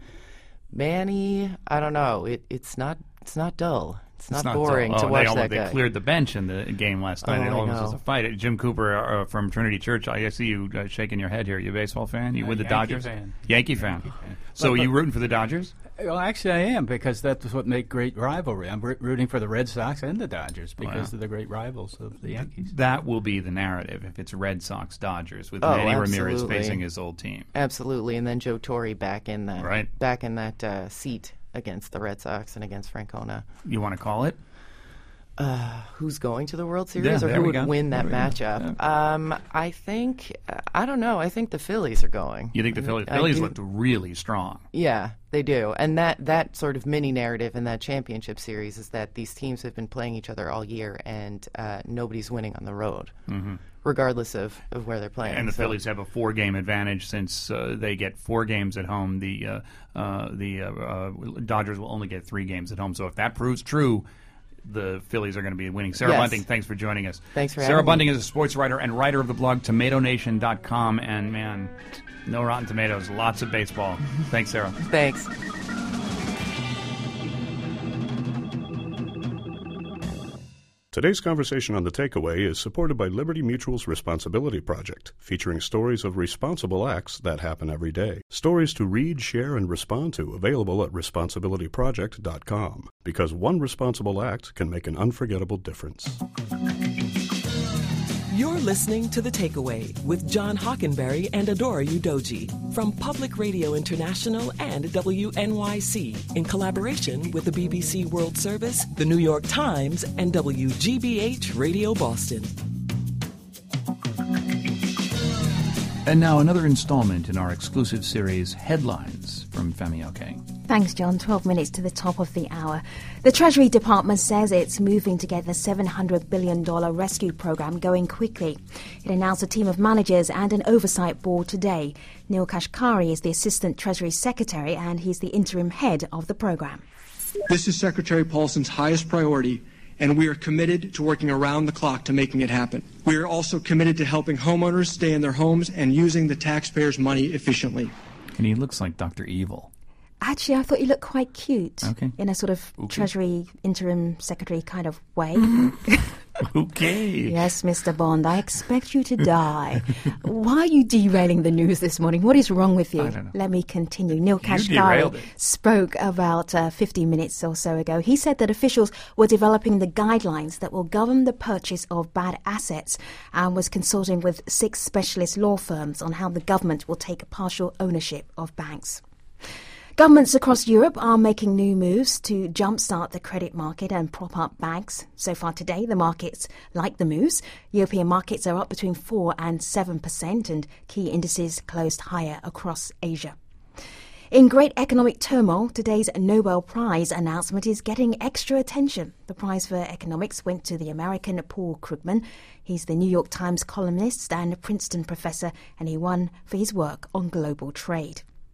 Manny, I don't know, it, it's not, it's not dull. It's not, it's not boring dull. to oh, watch they almost, that guy. They cleared the bench in the game last night. Oh, it I almost know. was a fight. Jim Cooper uh, from Trinity Church, I see you uh, shaking your head here. You a baseball fan? You Uh, with the Yankee Dodgers? fan. Yankee fan. Yankee fan. So But- are you but- rooting for the Dodgers? Well, actually, I am, because that's what makes great rivalry. I'm r- rooting for the Red Sox and the Dodgers because Wow. they're the great rivals of the Yankees. That will be the narrative if it's Red Sox Dodgers with Oh, Manny Ramirez absolutely. facing his old team. Absolutely, and then Joe Torre back in the Right. back in that uh, seat against the Red Sox and against Francona. You want to call it? Uh, who's going to the World Series, Yeah, or there who we would go. win that There we go. matchup? Um, I think uh, I don't know. I think the Phillies are going. You think the Phillies? I Phillies do- looked really strong. Yeah, they do. And that, that sort of mini narrative in that championship series is that these teams have been playing each other all year, and uh, nobody's winning on the road, Mhm. regardless of, of where they're playing. And the So- Phillies have a four-game advantage since uh, they get four games at home. The uh, uh, the uh, uh, Dodgers will only get three games at home. So if that proves true, the Phillies are going to be winning. Sarah Yes. Bunting, thanks for joining us. Thanks for Sarah having me. Bunting is a sports writer and writer of the blog Tomato Nation dot com. And, man, no Rotten Tomatoes, lots of baseball. Thanks, Sarah. Thanks. Today's conversation on The Takeaway is supported by Liberty Mutual's Responsibility Project, featuring stories of responsible acts that happen every day. Stories to read, share, and respond to, available at responsibility project dot com. Because one responsible act can make an unforgettable difference. You're listening to The Takeaway with John Hockenberry and Adora Udoji from Public Radio International and W N Y C in collaboration with the B B C World Service, the New York Times, and W G B H Radio Boston. And now another installment in our exclusive series, Headlines from Femi Oke. Thanks, John. twelve minutes to the top of the hour. The Treasury Department says it's moving to get the seven hundred billion dollars rescue program going quickly. It announced a team of managers and an oversight board today. Neil Kashkari is the Assistant Treasury Secretary and he's the interim head of the program. This is Secretary Paulson's highest priority, and we are committed to working around the clock to making it happen. We are also committed to helping homeowners stay in their homes and using the taxpayers' money efficiently. And he looks like Doctor Evil. Actually, I thought you looked quite cute. Okay. In a sort of Okay. Treasury interim secretary kind of way. Okay. Yes, Mister Bond, I expect you to die. Why are you derailing the news this morning? What is wrong with you? I don't know. Let me continue. Neil You derailed Kashkari it. spoke about uh, fifty minutes or so ago. He said that officials were developing the guidelines that will govern the purchase of bad assets and was consulting with six specialist law firms on how the government will take partial ownership of banks. Governments across Europe are making new moves to jumpstart the credit market and prop up banks. So far today, the markets like the moves. European markets are up between four and seven percent, and key indices closed higher across Asia. In great economic turmoil, today's Nobel Prize announcement is getting extra attention. The prize for economics went to the American Paul Krugman. He's the New York Times columnist and a Princeton professor, and he won for his work on global trade.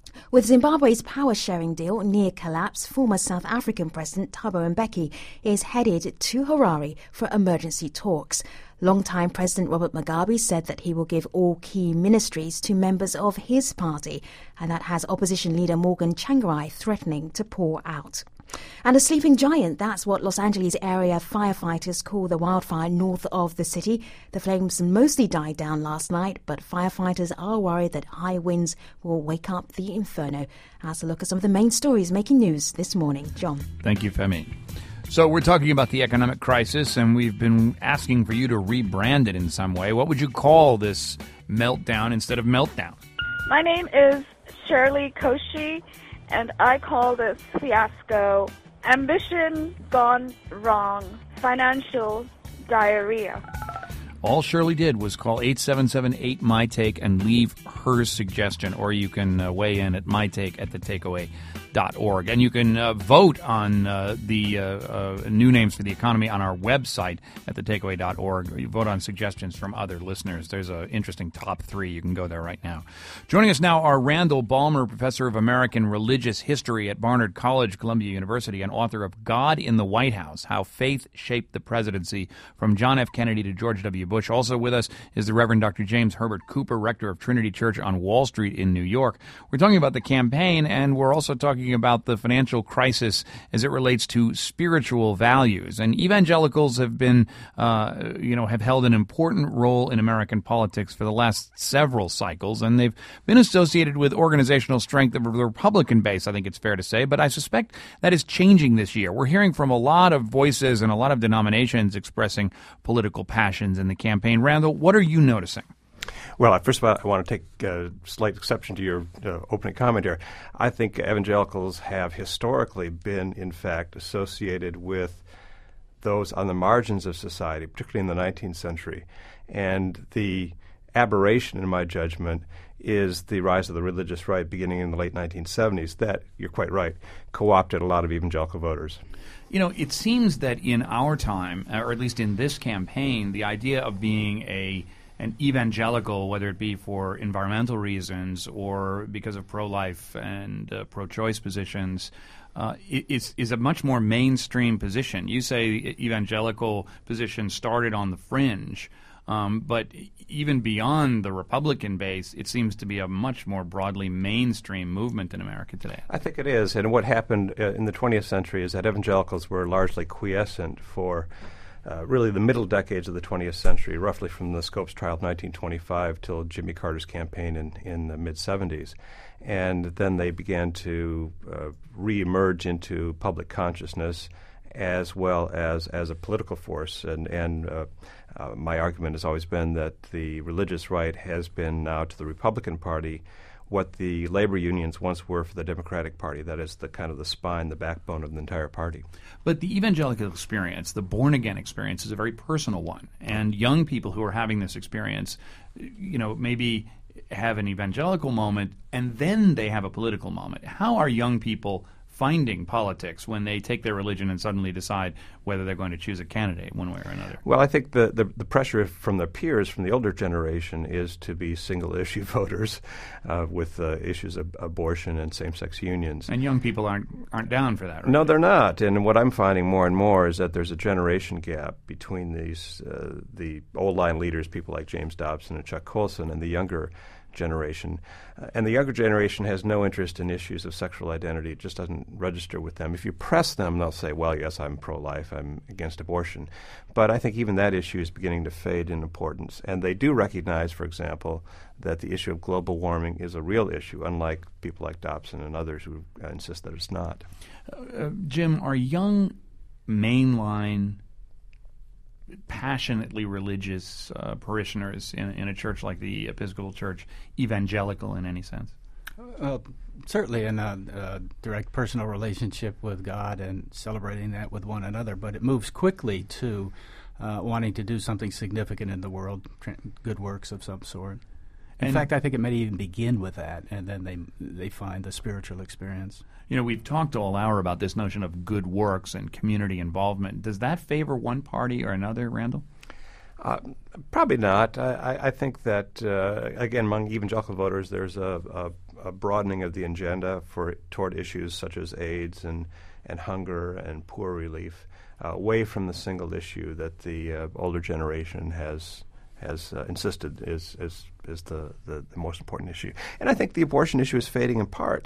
With Zimbabwe's power-sharing deal near collapse, former South African President Thabo Mbeki is headed to Harare for emergency talks. Longtime President Robert Mugabe said that he will give all key ministries to members of his party, and that has opposition leader Morgan Tsvangirai threatening to pour out. And a sleeping giant, that's what Los Angeles area firefighters call the wildfire north of the city. The flames mostly died down last night, but firefighters are worried that high winds will wake up the inferno. As a look at some of the main stories making news this morning. John. Thank you, Femi. So we're talking about the economic crisis, and we've been asking for you to rebrand it in some way. What would you call this meltdown instead of meltdown? My name is Shirley Koshi, and I call this fiasco ambition gone wrong, financial diarrhea. All Shirley did was call eight seven seven eight M Y Take and leave her suggestion, or you can uh, weigh in at mytake at the takeaway dot org. And you can uh, vote on uh, the uh, uh, new names for the economy on our website at the takeaway dot org. You vote on suggestions from other listeners. There's an interesting top three. You can go there right now. Joining us now are Randall Balmer, professor of American Religious History at Barnard College, Columbia University, and author of God in the White House, How Faith Shaped the Presidency, from John F. Kennedy to George W. Bush. Also with us is the Reverend Doctor James Herbert Cooper, rector of Trinity Church on Wall Street in New York. We're talking about the campaign, and we're also talking about the financial crisis as it relates to spiritual values. And evangelicals have been, uh, you know, have held an important role in American politics for the last several cycles, and they've been associated with organizational strength of the Republican base, I think it's fair to say, but I suspect that is changing this year. We're hearing from a lot of voices and a lot of denominations expressing political passions in the campaign. Randall, what are you noticing? Well, first of all, I want to take a slight exception to your uh, opening comment here. I think evangelicals have historically been, in fact, associated with those on the margins of society, particularly in the nineteenth century. And the aberration, in my judgment, is the rise of the religious right beginning in the late nineteen seventies. That, you're quite right, co-opted a lot of evangelical voters. You know, it seems that in our time, or at least in this campaign, the idea of being a an evangelical, whether it be for environmental reasons or because of pro-life and uh, pro-choice positions, uh, is, is a much more mainstream position. You say evangelical position started on the fringe, um, but even beyond the Republican base, it seems to be a much more broadly mainstream movement in America today. I think it is. And what happened uh, in the twentieth century is that evangelicals were largely quiescent for Uh, really the middle decades of the twentieth century, roughly from the Scopes trial of nineteen twenty-five till Jimmy Carter's campaign in, in the mid-seventies. And then they began to uh, re-emerge into public consciousness as well as, as a political force. And, and uh, uh, my argument has always been that the religious right has been now to the Republican Party what the labor unions once were for the Democratic Party. That is the kind of the spine, the backbone of the entire party. But the evangelical experience, the born-again experience, is a very personal one. And young people who are having this experience, you know, maybe have an evangelical moment and then they have a political moment. How are young people finding politics when they take their religion and suddenly decide whether they're going to choose a candidate one way or another? Well, I think the, the, the pressure from their peers, from the older generation, is to be single-issue voters uh, with uh, issues of abortion and same-sex unions. And young people aren't aren't down for that, right? No, they're not. And what I'm finding more and more is that there's a generation gap between these uh, the old-line leaders, people like James Dobson and Chuck Colson, and the younger generation. Uh, and the younger generation has no interest in issues of sexual identity. It just doesn't register with them. If you press them, they'll say, well, yes, I'm pro-life, I'm against abortion. But I think even that issue is beginning to fade in importance. And they do recognize, for example, that the issue of global warming is a real issue, unlike people like Dobson and others who uh, insist that it's not. Uh, Jim, are young mainline passionately religious uh, parishioners in, in a church like the Episcopal Church evangelical in any sense? Uh, certainly in a, a direct personal relationship with God and celebrating that with one another, but it moves quickly to uh, wanting to do something significant in the world, tra- good works of some sort. In And fact, I think it may even begin with that, and then they they find the spiritual experience. You know, we've talked all hour about this notion of good works and community involvement. Does that favor one party or another, Randall? Uh, probably not. I, I think that, uh, again, among evangelical voters, there's a, a, a broadening of the agenda for toward issues such as AIDS and, and hunger and poor relief, uh, away from the single issue that the uh, older generation has has uh, insisted is is, is the, the, the most important issue. And I think the abortion issue is fading in part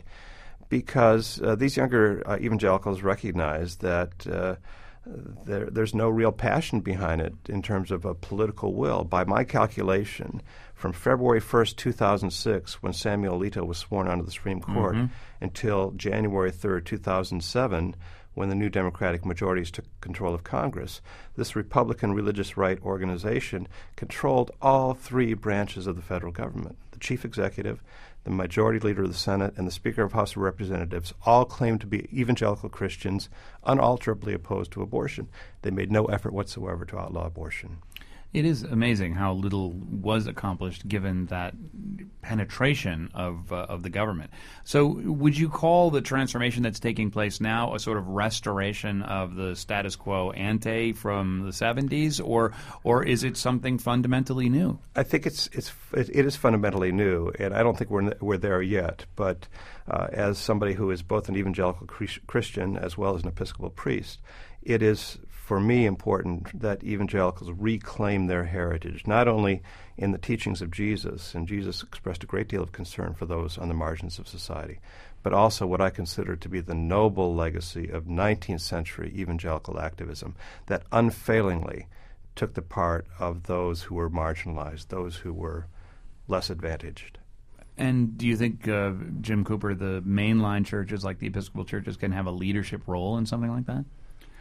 because uh, these younger uh, evangelicals recognize that uh, there, there's no real passion behind it in terms of a political will. By my calculation, from February first, two thousand six, when Samuel Alito was sworn onto the Supreme Court, Mm-hmm. until January third, two thousand seven, when the new Democratic majorities took control of Congress, this Republican religious right organization controlled all three branches of the federal government. The chief executive, the majority leader of the Senate, and the Speaker of House of Representatives all claimed to be evangelical Christians unalterably opposed to abortion. They made no effort whatsoever to outlaw abortion. It is amazing how little was accomplished given that penetration of uh, of the government. So would you call the transformation that's taking place now a sort of restoration of the status quo ante from the seventies, or or is it something fundamentally new? I think it's it's it, it is fundamentally new, and I don't think we're we're there yet. But uh, as somebody who is both an evangelical Christian as well as an Episcopal priest, it is for me important that evangelicals reclaim their heritage, not only in the teachings of Jesus, and Jesus expressed a great deal of concern for those on the margins of society, but also what I consider to be the noble legacy of nineteenth century evangelical activism that unfailingly took the part of those who were marginalized, those who were less advantaged. And do you think, uh, Jim Cooper, the mainline churches like the Episcopal churches can have a leadership role in something like that?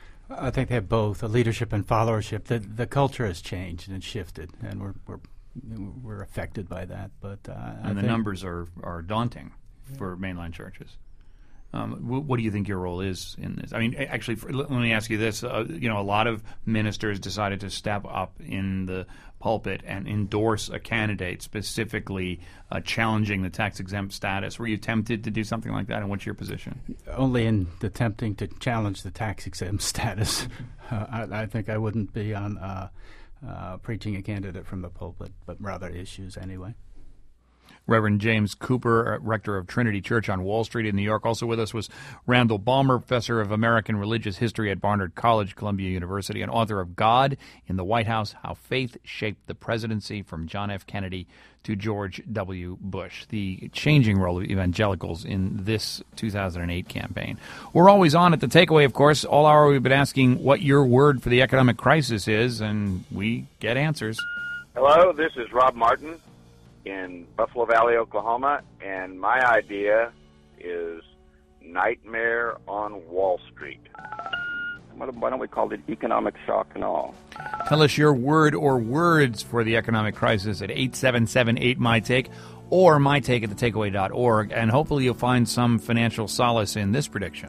I think they have both, a leadership and followership. The the culture has changed and shifted, and we're we're we're affected by that. But uh, and I the think numbers are, are daunting for mainline churches. Um, wh- what do you think your role is in this? I mean, actually, for, let me ask you this. Uh, you know, a lot of ministers decided to step up in the pulpit and endorse a candidate specifically uh, challenging the tax-exempt status. Were you tempted to do something like that, and what's your position? Only in attempting to challenge the tax-exempt status. uh, I, I think I wouldn't be on uh, uh, preaching a candidate from the pulpit, but rather issues anyway. Reverend James Cooper, rector of Trinity Church on Wall Street in New York. Also with us was Randall Balmer, professor of American Religious History at Barnard College, Columbia University, and author of God in the White House, How Faith Shaped the Presidency from John F. Kennedy to George W. Bush, the changing role of evangelicals in this two thousand eight campaign. We're always on at The Takeaway, of course. All hour we've been asking what your word for the economic crisis is, and we get answers. Hello, this is Rob Martin in Buffalo Valley, Oklahoma, and my idea is Nightmare on Wall Street. Why don't we call it economic shock and awe? Tell us your word or words for the economic crisis at eight seven seven eight M Y Take or my take at the takeaway dot org, and hopefully you'll find some financial solace in this prediction.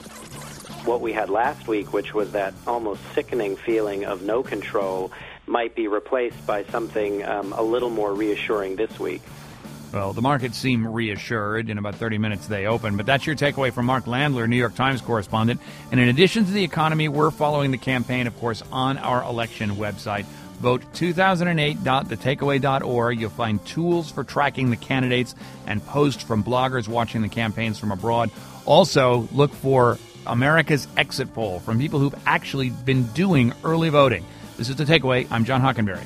What we had last week, which was that almost sickening feeling of no control, might be replaced by something um, a little more reassuring this week. Well, the markets seem reassured. In about thirty minutes they open. But that's your takeaway from Mark Landler, New York Times correspondent. And in addition to the economy, we're following the campaign, of course, on our election website. Vote two thousand eight dot the takeaway dot org. You'll find tools for tracking the candidates and posts from bloggers watching the campaigns from abroad. Also, look for America's Exit Poll from people who've actually been doing early voting. This is The Takeaway. I'm John Hockenberry.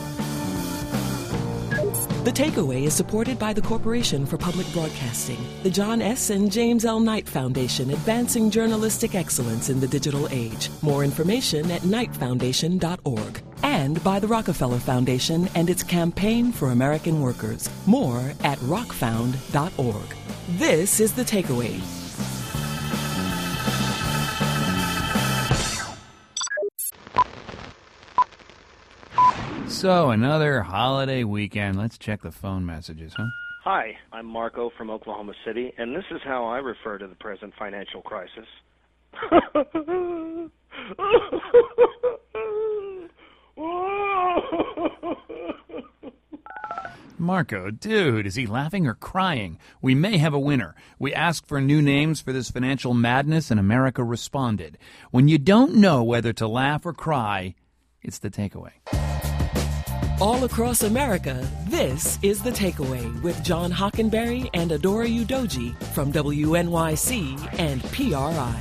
The Takeaway is supported by the Corporation for Public Broadcasting, the John S. and James L. Knight Foundation, advancing journalistic excellence in the digital age. More information at knight foundation dot org. And by the Rockefeller Foundation and its Campaign for American Workers. More at rock found dot org. This is The Takeaway. So, another holiday weekend. Let's check the phone messages, huh? Hi, I'm Marco from Oklahoma City, and this is how I refer to the present financial crisis. Marco, dude, is he laughing or crying? We may have a winner. We asked for new names for this financial madness, and America responded. When you don't know whether to laugh or cry, it's The Takeaway. All across America, this is The Takeaway with John Hockenberry and Adora Udoji from W N Y C and P R I.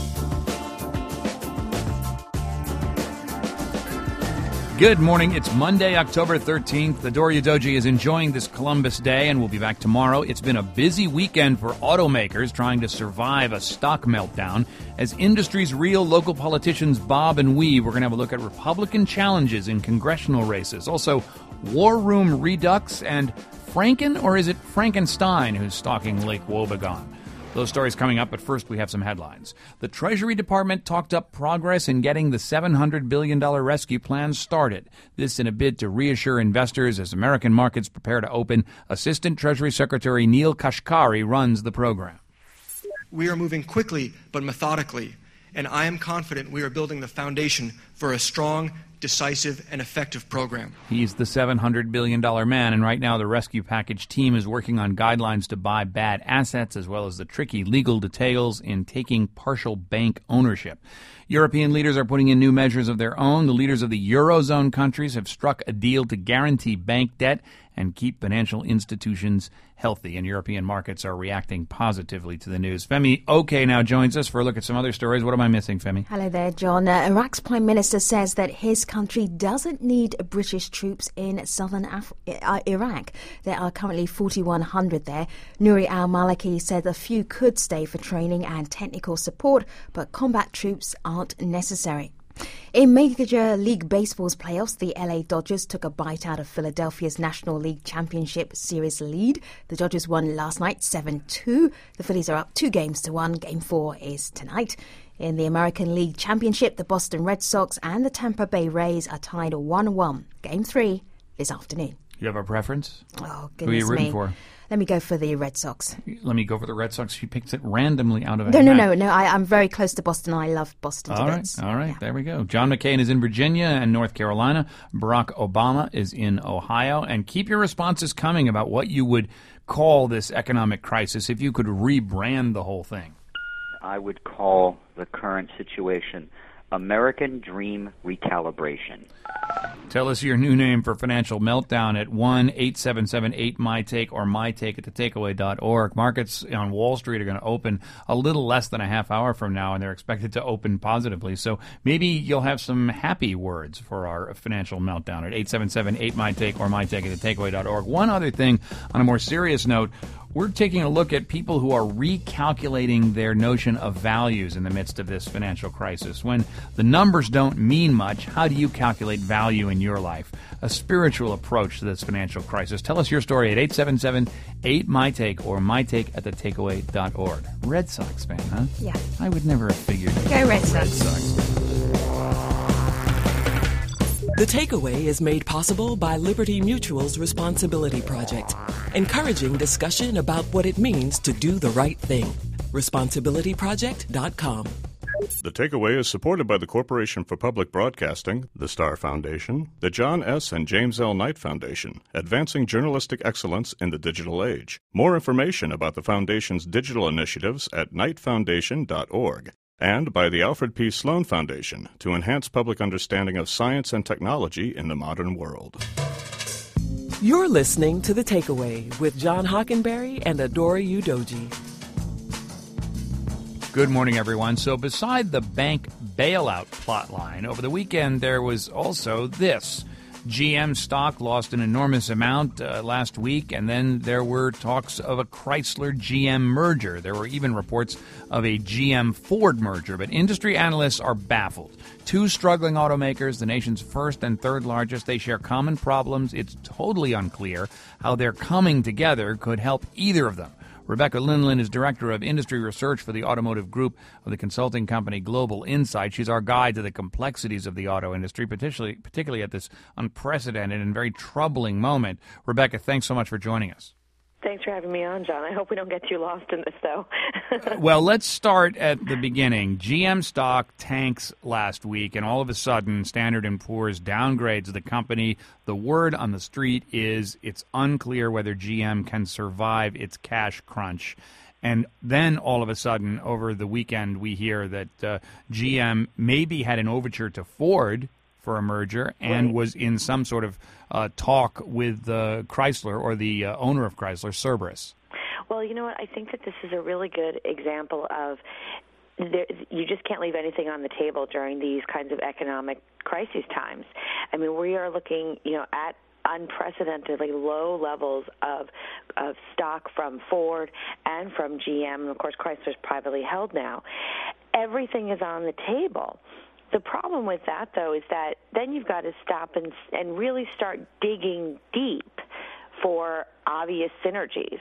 Good morning. It's Monday, October thirteenth. Adora Udoji is enjoying this Columbus Day, and we'll be back tomorrow. It's been a busy weekend for automakers trying to survive a stock meltdown. As industry's real, local politicians bob and weave, we're going to have a look at Republican challenges in congressional races. Also, War Room Redux and Franken, or is it Frankenstein, who's stalking Lake Wobegon? Those stories coming up, but first we have some headlines. The Treasury Department talked up progress in getting the seven hundred billion dollars rescue plan started. This in a bid to reassure investors as American markets prepare to open. Assistant Treasury Secretary Neil Kashkari runs the program. We are moving quickly but methodically, and I am confident we are building the foundation for a strong, decisive, and effective program. He's the seven hundred billion dollars man, and right now the rescue package team is working on guidelines to buy bad assets as well as the tricky legal details in taking partial bank ownership. European leaders are putting in new measures of their own. The leaders of the Eurozone countries have struck a deal to guarantee bank debt and keep financial institutions healthy, and European markets are reacting positively to the news. Femi Oke now joins us for a look at some other stories. What am I missing, Femi? Hello there, John. Uh, Iraq's Prime Minister says that his country doesn't need British troops in southern Af- uh, Iraq. There are currently forty-one hundred there. Nouri al-Maliki said a few could stay for training and technical support, but combat troops aren't necessary. In Major League Baseball's playoffs, the L A Dodgers took a bite out of Philadelphia's National League Championship Series lead. The Dodgers won last night seven two. The Phillies are up two games to one. Game four is tonight. In the American League Championship, the Boston Red Sox and the Tampa Bay Rays are tied one one. Game three this afternoon. You have a preference? Oh, goodness me. Who are you rooting for? Let me go for the Red Sox. Let me go for the Red Sox. She picks it randomly out of a No, hat. no, no, no. I, I'm very close to Boston. I love Boston to All right, bits. all right. Yeah. There we go. John McCain is in Virginia and North Carolina. Barack Obama is in Ohio. And keep your responses coming about what you would call this economic crisis if you could rebrand the whole thing. I would call the current situation American Dream Recalibration. Tell us your new name for Financial Meltdown at one eight seven seven eight M Y Take or mytake at the takeaway dot org. Markets on Wall Street are going to open a little less than a half hour from now, and they're expected to open positively. So maybe you'll have some happy words for our Financial Meltdown at eight seven seven eight M Y Take or mytake at the takeaway dot org. One other thing, on a more serious note, we're taking a look at people who are recalculating their notion of values in the midst of this financial crisis. When the numbers don't mean much, how do you calculate value in your life? A spiritual approach to this financial crisis. Tell us your story at eight seven seven eight M Y Take or mytake at the takeaway dot org. Red Sox fan, huh? Yeah. I would never have figured it. Go Red Sox. Red Sox. The Takeaway is made possible by Liberty Mutual's Responsibility Project, encouraging discussion about what it means to do the right thing. responsibility project dot com. The Takeaway is supported by the Corporation for Public Broadcasting, the Star Foundation, the John S. and James L. Knight Foundation, advancing journalistic excellence in the digital age. More information about the Foundation's digital initiatives at knight foundation dot org. And by the Alfred P. Sloan Foundation to enhance public understanding of science and technology in the modern world. You're listening to The Takeaway with John Hockenberry and Adora Udoji. Good morning, everyone. So beside the bank bailout plotline, over the weekend there was also this. G M stock lost an enormous amount uh, last week, and then there were talks of a Chrysler-G M merger. There were even reports of a G M-Ford merger, but industry analysts are baffled. Two struggling automakers, the nation's first and third largest, they share common problems. It's totally unclear how their coming together could help either of them. Rebecca Lindland is Director of Industry Research for the automotive group of the consulting company Global Insight. She's our guide to the complexities of the auto industry, particularly, particularly at this unprecedented and very troubling moment. Rebecca, thanks so much for joining us. Thanks for having me on, John. I hope we don't get too lost in this, though. Well, let's start at the beginning. G M stock tanks last week, and all of a sudden, Standard and Poor's downgrades the company. The word on the street is it's unclear whether G M can survive its cash crunch. And then all of a sudden, over the weekend, we hear that uh, G M maybe had an overture to Ford for a merger and Right. was in some sort of uh, talk with uh, Chrysler or the uh, owner of Chrysler, Cerberus. Well, you know what? I think that this is a really good example of there, you just can't leave anything on the table during these kinds of economic crisis times. I mean, we are looking, you know, at unprecedentedly low levels of of stock from Ford and from G M, and of course Chrysler's privately held now. Everything is on the table. The problem with that, though, is that then you've got to stop and and really start digging deep for obvious synergies.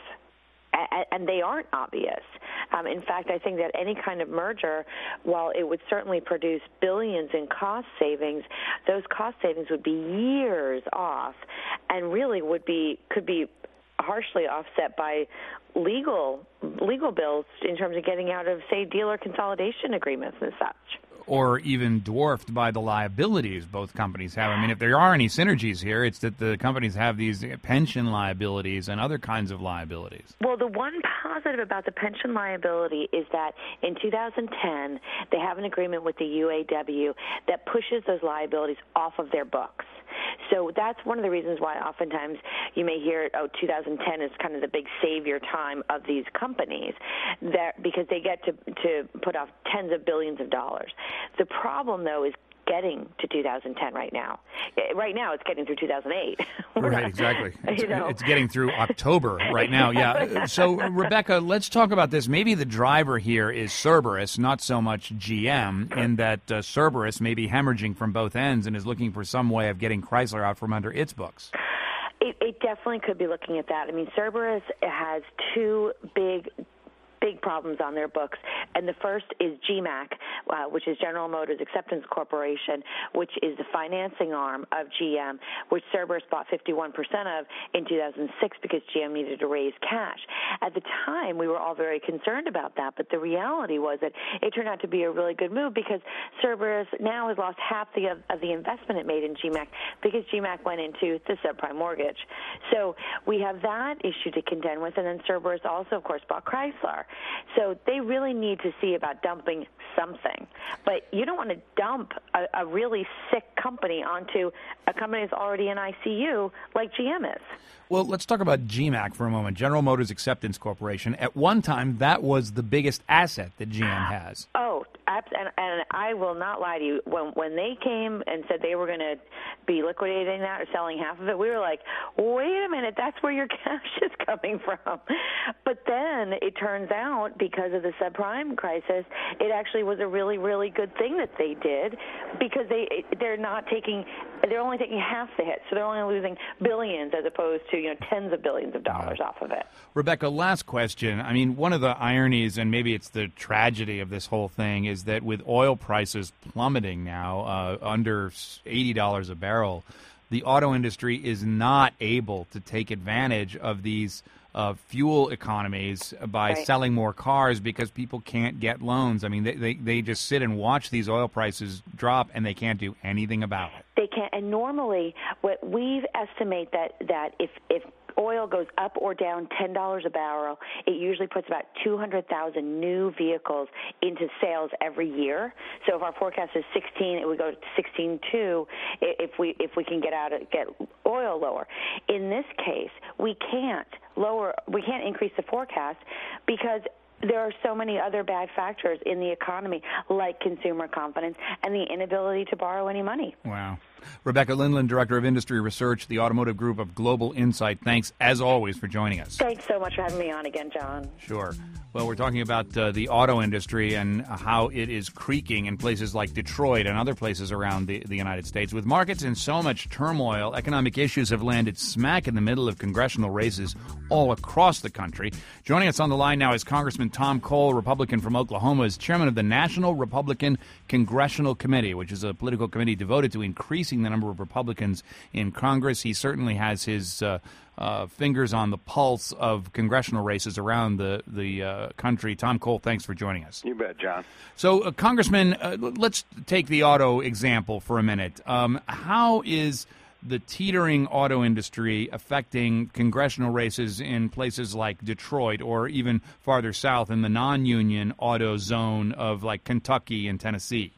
And they aren't obvious. Um, in fact, I think that any kind of merger, while it would certainly produce billions in cost savings, those cost savings would be years off, and really would be could be harshly offset by legal legal bills in terms of getting out of, say, dealer consolidation agreements and such. Or even dwarfed by the liabilities both companies have. I mean, if there are any synergies here, it's that the companies have these pension liabilities and other kinds of liabilities. Well, the one positive about the pension liability is that in two thousand ten, they have an agreement with the U A W that pushes those liabilities off of their books. So that's one of the reasons why oftentimes you may hear, oh, two thousand ten is kind of the big savior time of these companies, that because they get to to put off tens of billions of dollars. The problem, though, is getting to two thousand ten right now. Right now, it's getting through two thousand eight. Right, exactly. It's, You know? it's getting through October right now, yeah. So, Rebecca, let's talk about this. Maybe the driver here is Cerberus, not so much G M, in that uh, Cerberus may be hemorrhaging from both ends and is looking for some way of getting Chrysler out from under its books. It, it definitely could be looking at that. I mean, Cerberus has two big big problems on their books, and the first is G M A C, uh, which is General Motors Acceptance Corporation, which is the financing arm of G M, which Cerberus bought fifty-one percent of in two thousand six because G M needed to raise cash. At the time, we were all very concerned about that, but the reality was that it turned out to be a really good move because Cerberus now has lost half the of, of the investment it made in G M A C because G M A C went into the subprime mortgage. So we have that issue to contend with, and then Cerberus also, of course, bought Chrysler. So they really need to see about dumping something. But you don't want to dump a, a really sick company onto a company that's already in I C U like G M is. Well, let's talk about G M A C for a moment, General Motors Acceptance Corporation. At one time, that was the biggest asset that G M has. Oh, and, and I will not lie to you. When when they came and said they were going to be liquidating that or selling half of it, we were like, wait a minute, that's where your cash is coming from. But then it turns out, because of the subprime crisis, it actually was a really, really good thing that they did because they they're not taking they're only taking half the hit, so they're only losing billions as opposed to you know tens of billions of dollars off of it. Rebecca, last question. I mean, one of the ironies, and maybe it's the tragedy of this whole thing, is that with oil prices plummeting now uh, under eighty dollars a barrel, the auto industry is not able to take advantage of these uh, fuel economies by Right. selling more cars because people can't get loans. I mean, they, they, they just sit and watch these oil prices drop, and they can't do anything about it. They can't. And normally, what we estimate that that if if oil goes up or down ten dollars a barrel, it usually puts about two hundred thousand new vehicles into sales every year. So if our forecast is sixteen, it would go to sixteen point two if we if we can get out of, get oil lower. In this case, we can't lower we can't increase the forecast because there are so many other bad factors in the economy, like consumer confidence and the inability to borrow any money. Wow. Rebecca Lindland, Director of Industry Research, the Automotive Group of Global Insight. Thanks, as always, for joining us. Thanks so much for having me on again, John. Sure. Well, we're talking about uh, the auto industry and how it is creaking in places like Detroit and other places around the, the United States. With markets in so much turmoil, economic issues have landed smack in the middle of congressional races all across the country. Joining us on the line now is Congressman Tom Cole, Republican from Oklahoma, is chairman of the National Republican Congressional Committee, which is a political committee devoted to increasing the number of Republicans in Congress. He certainly has his uh, uh, fingers on the pulse of congressional races around the, the uh, country. Tom Cole, thanks for joining us. You bet, John. So, uh, Congressman, uh, let's take the auto example for a minute. Um, how is the teetering auto industry affecting congressional races in places like Detroit or even farther south in the non-union auto zone of like Kentucky and Tennessee?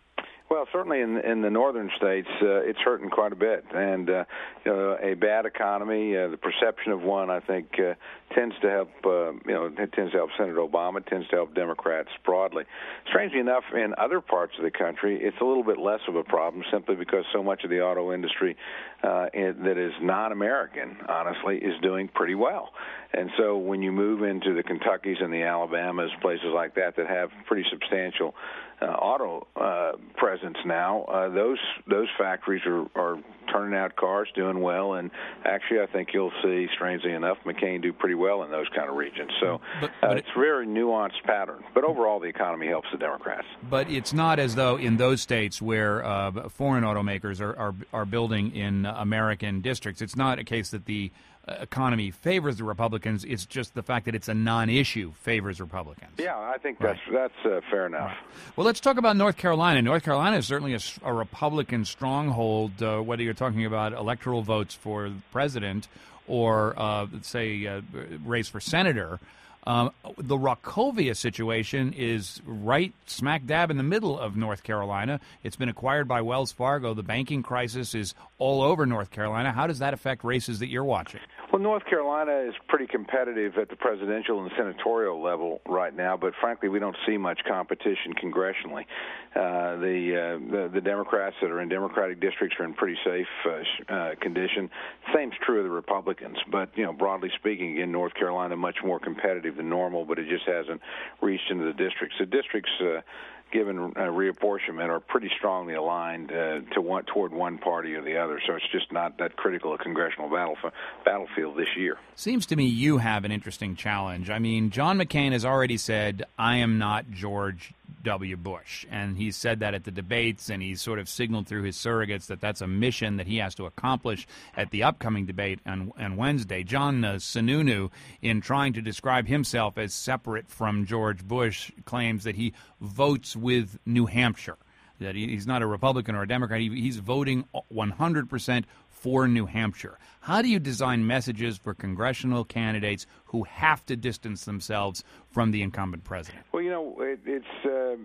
Well, certainly in in the northern states, uh, it's hurting quite a bit, and uh, you know, a bad economy, uh, the perception of one, I think, uh, tends to help. Uh, you know, it tends to help Senator Obama, tends to help Democrats broadly. Strangely enough, in other parts of the country, it's a little bit less of a problem, simply because so much of the auto industry uh, in, that is non-American, honestly, is doing pretty well. And so when you move into the Kentuckys and the Alabamas, places like that that have pretty substantial uh, auto uh, presence now, uh, those those factories are, are turning out cars, doing well, and actually I think you'll see, strangely enough, McCain do pretty well in those kind of regions. So but, but uh, it's a very nuanced pattern. But overall, the economy helps the Democrats. But it's not as though in those states where uh, foreign automakers are, are, are building in American districts, it's not a case that the economy favors the Republicans. It's just the fact that it's a non-issue favors Republicans. Yeah, I think that's right. that's uh, fair enough. Right. Well, let's talk about North Carolina. North Carolina is certainly a, a Republican stronghold, uh, whether you're talking about electoral votes for president or, uh, say, uh, race for senator. Um, the Wachovia situation is right smack dab in the middle of North Carolina. It's been acquired by Wells Fargo. The banking crisis is all over North Carolina. How does that affect races that you're watching? Well, North Carolina is pretty competitive at the presidential and senatorial level right now, but frankly, we don't see much competition congressionally. Uh, the, uh, the the Democrats that are in Democratic districts are in pretty safe uh, uh, condition. Same's true of the Republicans, but you know, broadly speaking, again, North Carolina much more competitive than normal, but it just hasn't reached into the districts. The districts, uh, given uh, reapportionment, are pretty strongly aligned uh, to one, toward one party or the other, so it's just not that critical a congressional battle, battlefield this year. Seems to me you have an interesting challenge. I mean, John McCain has already said, I am not George W. Bush, and he's said that at the debates, and he's sort of signaled through his surrogates that that's a mission that he has to accomplish at the upcoming debate on, on Wednesday. John uh, Sununu, in trying to describe himself as separate from George Bush, claims that he votes with New Hampshire, that he, he's not a Republican or a Democrat. He, he's voting one hundred percent for New Hampshire. How do you design messages for congressional candidates who have to distance themselves from the incumbent president? Well, you know, it, it's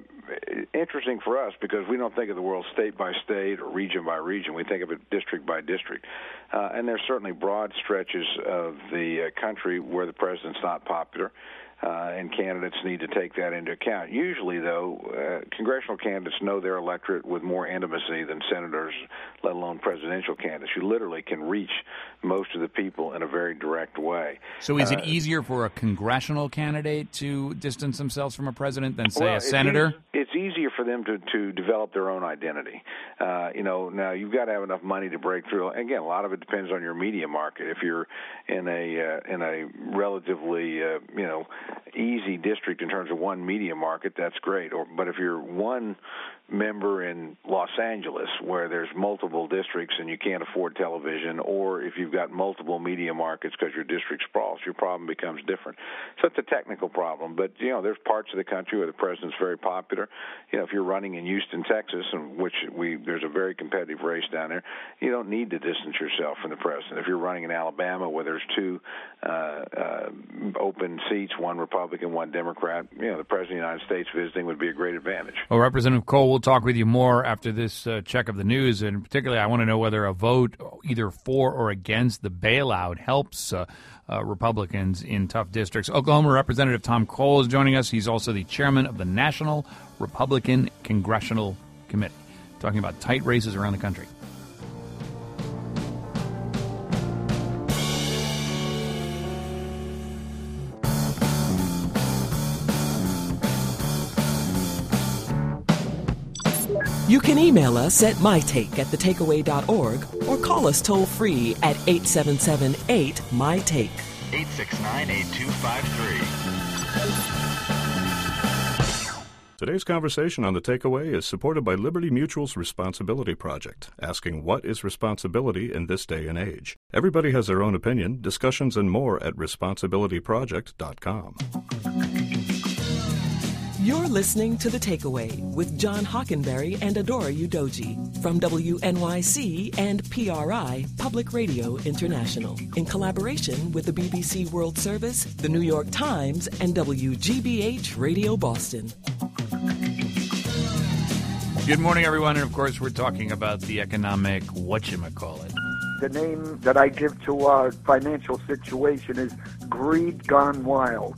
uh, interesting for us because we don't think of the world state by state or region by region. We think of it district by district. Uh, and there's certainly broad stretches of the uh, country where the president's not popular. Uh, and candidates need to take that into account. Usually, though, uh, congressional candidates know their electorate with more intimacy than senators, let alone presidential candidates. You literally can reach most of the people in a very direct way. So is it uh, easier for a congressional candidate to distance themselves from a president than, say, well, a senator? It's, it's easier for them to, to develop their own identity. Uh, you know, now you've got to have enough money to break through. Again, a lot of it depends on your media market. If you're in a uh, in a relatively, uh, you know, easy district in terms of one media market, that's great. Or, but if you're one member in Los Angeles where there's multiple districts and you can't afford television, or if you've got multiple media markets because your district sprawls, your problem becomes different. So it's a technical problem. But, you know, there's parts of the country where the president's very popular. You know, if you're running in Houston, Texas, in which we there's a very competitive race down there, you don't need to distance yourself from the president. If you're running in Alabama where there's two uh, uh, open seats, one Republican, one Democrat, you know, the president of the United States visiting would be a great advantage. Well, Representative Cole, we'll talk with you more after this uh, check of the news, and particularly I want to know whether a vote either for or against the bailout helps uh, uh, Republicans in tough districts. Oklahoma Representative Tom Cole is joining us. He's also the chairman of the National Republican Congressional Committee, talking about tight races around the country. You can email us at mytake at thetakeaway dot org or call us toll-free at eight seven seven eight, M Y T A K E. eight six nine, eight two five three. Today's conversation on The Takeaway is supported by Liberty Mutual's Responsibility Project, asking what is responsibility in this day and age. Everybody has their own opinion. Discussions and more at responsibility project dot com. You're listening to The Takeaway with John Hockenberry and Adora Udoji from W N Y C and P R I Public Radio International in collaboration with the B B C World Service, the New York Times, and W G B H Radio Boston. Good morning, everyone. And, of course, we're talking about the economic whatchamacallit. The name that I give to our financial situation is Greed Gone Wild.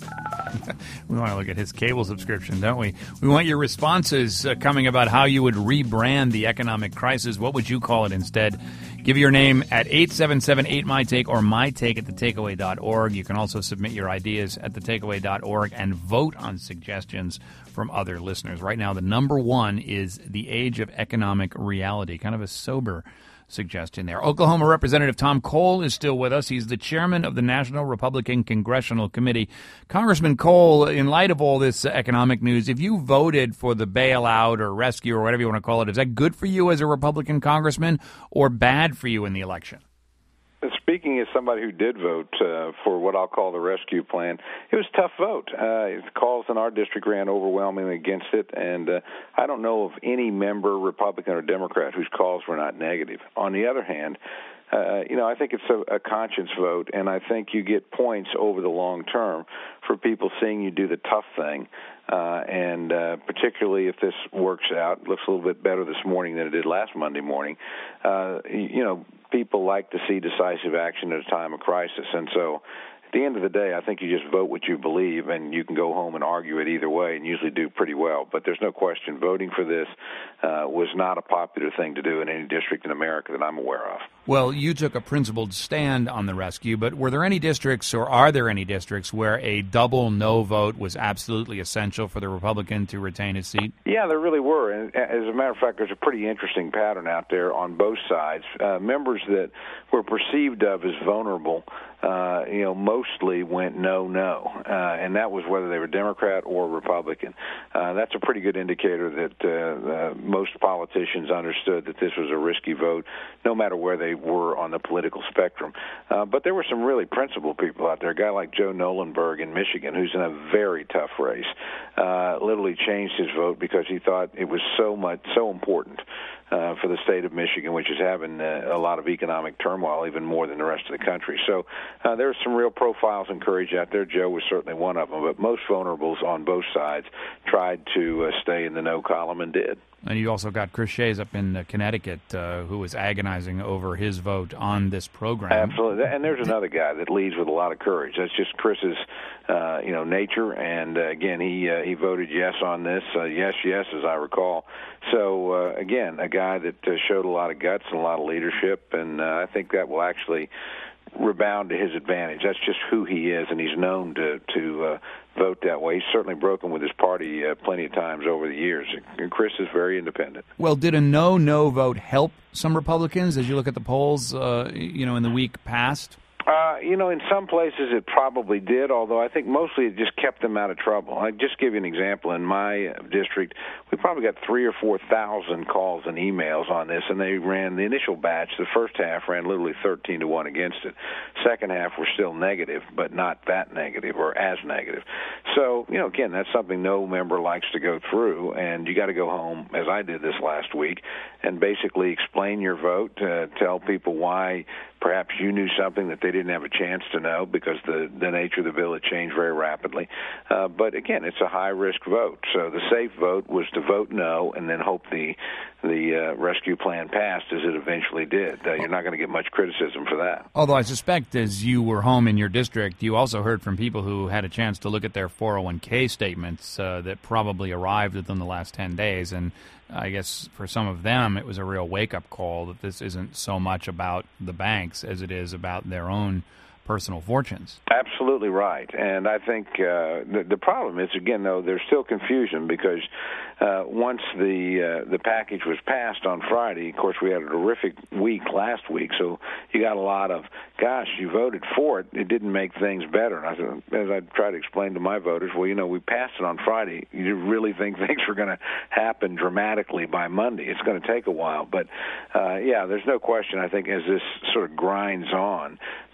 We want to look at his cable subscription, don't we? We want your responses uh, coming about how you would rebrand the economic crisis. What would you call it instead? Give your name at eight seven seven eight my take or mytake at the takeaway dot org. You can also submit your ideas at the takeaway dot org and vote on suggestions from other listeners. Right now, the number one is the age of economic reality, kind of a sober suggestion there. Oklahoma Representative Tom Cole is still with us. He's the chairman of the National Republican Congressional Committee. Congressman Cole, in light of all this economic news, if you voted for the bailout or rescue or whatever you want to call it, is that good for you as a Republican congressman or bad for you in the election? Speaking as somebody who did vote uh, for what I'll call the rescue plan, it was a tough vote. Uh, calls in our district ran overwhelmingly against it, and uh, I don't know of any member, Republican or Democrat, whose calls were not negative. On the other hand, Uh, you know, I think it's a, a conscience vote, and I think you get points over the long term for people seeing you do the tough thing. Uh, and uh, particularly if this works out, it looks a little bit better this morning than it did last Monday morning. Uh, you know, people like to see decisive action at a time of crisis, and so at the end of the day, I think you just vote what you believe, and you can go home and argue it either way and usually do pretty well. But there's no question voting for this uh, was not a popular thing to do in any district in America that I'm aware of. Well, you took a principled stand on the rescue, but were there any districts or are there any districts where a double no vote was absolutely essential for the Republican to retain his seat? Yeah, there really were. And as a matter of fact, there's a pretty interesting pattern out there on both sides. Uh, members that were perceived of as vulnerable Uh, you know, mostly went no, no, uh, and that was whether they were Democrat or Republican. Uh, that's a pretty good indicator that uh, uh, most politicians understood that this was a risky vote, no matter where they were on the political spectrum. Uh, but there were some really principled people out there. A guy like Joe Nolenberg in Michigan, who's in a very tough race, uh, literally changed his vote because he thought it was so much, so important Uh, for the state of Michigan, which is having uh, a lot of economic turmoil, even more than the rest of the country. So uh, there are some real profiles and courage out there. Joe was certainly one of them, but most vulnerables on both sides tried to uh, stay in the no column and did. And you also got Chris Shays up in uh, Connecticut, uh, who was agonizing over his vote on this program. Absolutely, and there's another guy that leads with a lot of courage. That's just Chris's, uh, you know, nature. And uh, again, he uh, he voted yes on this, uh, yes, yes, as I recall. So uh, again, a guy that uh, showed a lot of guts and a lot of leadership, and uh, I think that will actually rebound to his advantage. That's just who he is, and he's known to to uh, vote that way. He's certainly broken with his party uh, plenty of times over the years. And Chris is very independent. Well, did a no-no vote help some Republicans as you look at the polls, uh, you know, in the week past? Uh, you know, in some places it probably did, although I think mostly it just kept them out of trouble. I'll just give you an example. In my district, we probably got three or four thousand calls and emails on this, and they ran the initial batch. The first half ran literally thirteen to one against it. Second half were still negative, but not that negative or as negative. So, you know, again, that's something no member likes to go through, and you got to go home, as I did this last week, and basically explain your vote, uh, tell people why perhaps you knew something that they didn't have a chance to know because the, the nature of the bill had changed very rapidly. Uh, but again, it's a high-risk vote. So the safe vote was to vote no and then hope the the uh, rescue plan passed, as it eventually did. Uh, you're not going to get much criticism for that. Although I suspect as you were home in your district, you also heard from people who had a chance to look at their four oh one k statements uh, that probably arrived within the last ten days. And I guess for some of them, it was a real wake-up call that this isn't so much about the banks as it is about their own personal fortunes. Absolutely right. And I think uh, the, the problem is, again, though, there's still confusion because uh, once the uh, the package was passed on Friday, of course, we had a terrific week last week, so you got a lot of, gosh, you voted for it, it didn't make things better. And I said, as I try to explain to my voters, well, you know, we passed it on Friday. You really think things were going to happen dramatically by Monday? It's going to take a while. But, uh, yeah, there's no question, I think, as this sort of grinds on,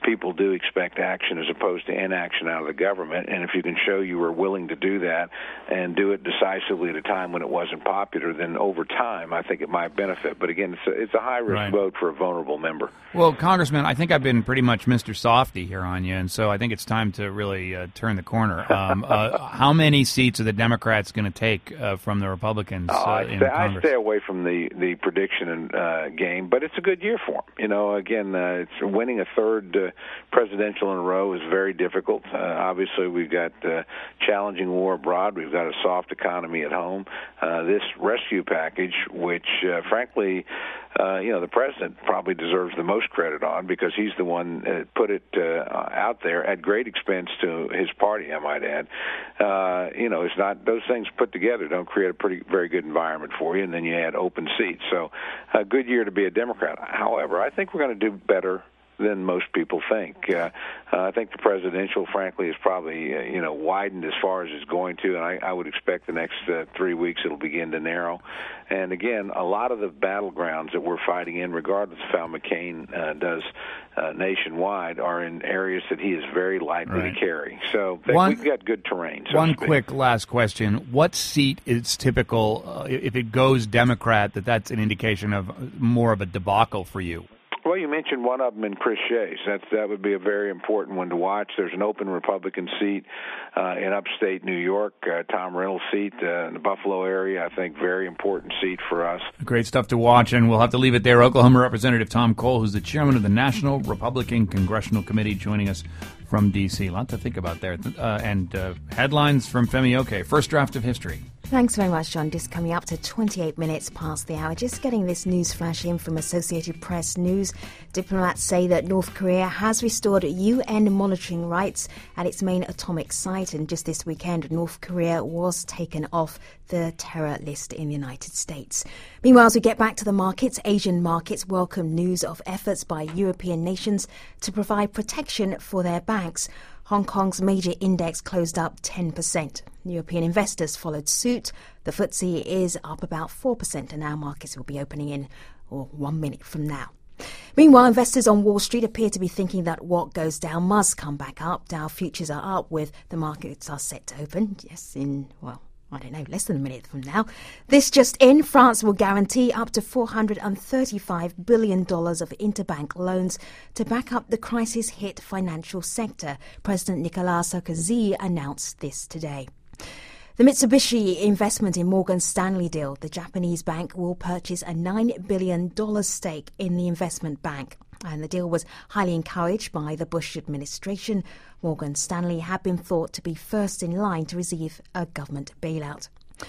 people do expect action as opposed to inaction out of the government. And if you can show you were willing to do that and do it decisively at a time when it wasn't popular, then over time I think it might benefit. But again, it's a, it's a high-risk Right. vote for a vulnerable member. Well, Congressman, I think I've been pretty much Mister Softy here on you, and so I think it's time to really uh, turn the corner. Um, uh, how many seats are the Democrats going to take uh, from the Republicans uh, Oh, I, in stay, Congress? I stay away from the the prediction uh, game, but it's a good year for him. You know, again, uh, it's winning a third uh, presidential in a row is very difficult. Uh, obviously, we've got uh, challenging war abroad. We've got a soft economy at home. Uh, this rescue package, which, uh, frankly, uh, you know, the president probably deserves the most credit on because he's the one that put it uh, out there at great expense to his party, I might add. Uh, you know, it's not those things put together don't create a pretty very good environment for you, and then you add open seats. So a good year to be a Democrat. However, I think we're going to do better than most people think. Uh, uh, I think the presidential, frankly, is probably uh, you know widened as far as it's going to, and I, I would expect the next uh, three weeks it'll begin to narrow. And again, a lot of the battlegrounds that we're fighting in, regardless of how McCain uh, does uh, nationwide, are in areas that he is very likely Right. to carry. So they, One- we've got good terrain. So One to speak. quick last question. What seat is typical, uh, if it goes Democrat, that that's an indication of more of a debacle for you? Well, you mentioned one of them in Chris Shays. That's, that would be a very important one to watch. There's an open Republican seat uh, in upstate New York, uh, Tom Reynolds' seat uh, in the Buffalo area. I think very important seat for us. Great stuff to watch, and we'll have to leave it there. Oklahoma Representative Tom Cole, who's the chairman of the National Republican Congressional Committee, joining us from D C. A lot to think about there. Uh, and uh, headlines from Femi Oke, first draft of history. Thanks very much, John. Just coming up to twenty-eight minutes past the hour. Just getting this news flash in from Associated Press News. Diplomats say that North Korea has restored U N monitoring rights at its main atomic site. And just this weekend, North Korea was taken off the terror list in the United States. Meanwhile, as we get back to the markets, Asian markets welcome news of efforts by European nations to provide protection for their banks. Hong Kong's major index closed up ten percent. European investors followed suit. The F T S E is up about four percent, and our markets will be opening in or one minute from now. Meanwhile, investors on Wall Street appear to be thinking that what goes down must come back up. Dow futures are up, with the markets are set to open, yes, in, well, I don't know, less than a minute from now. This just in, France will guarantee up to four hundred thirty-five billion dollars of interbank loans to back up the crisis-hit financial sector. President Nicolas Sarkozy announced this today. The Mitsubishi investment in Morgan Stanley deal. The Japanese bank will purchase a nine billion dollars stake in the investment bank. And the deal was highly encouraged by the Bush administration. Morgan Stanley had been thought to be first in line to receive a government bailout.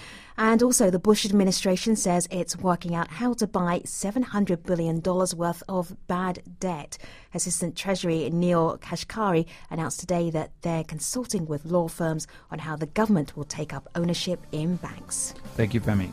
And also, the Bush administration says it's working out how to buy seven hundred billion dollars worth of bad debt. Assistant Treasury Neil Kashkari announced today that they're consulting with law firms on how the government will take up ownership in banks. Thank you, Femi.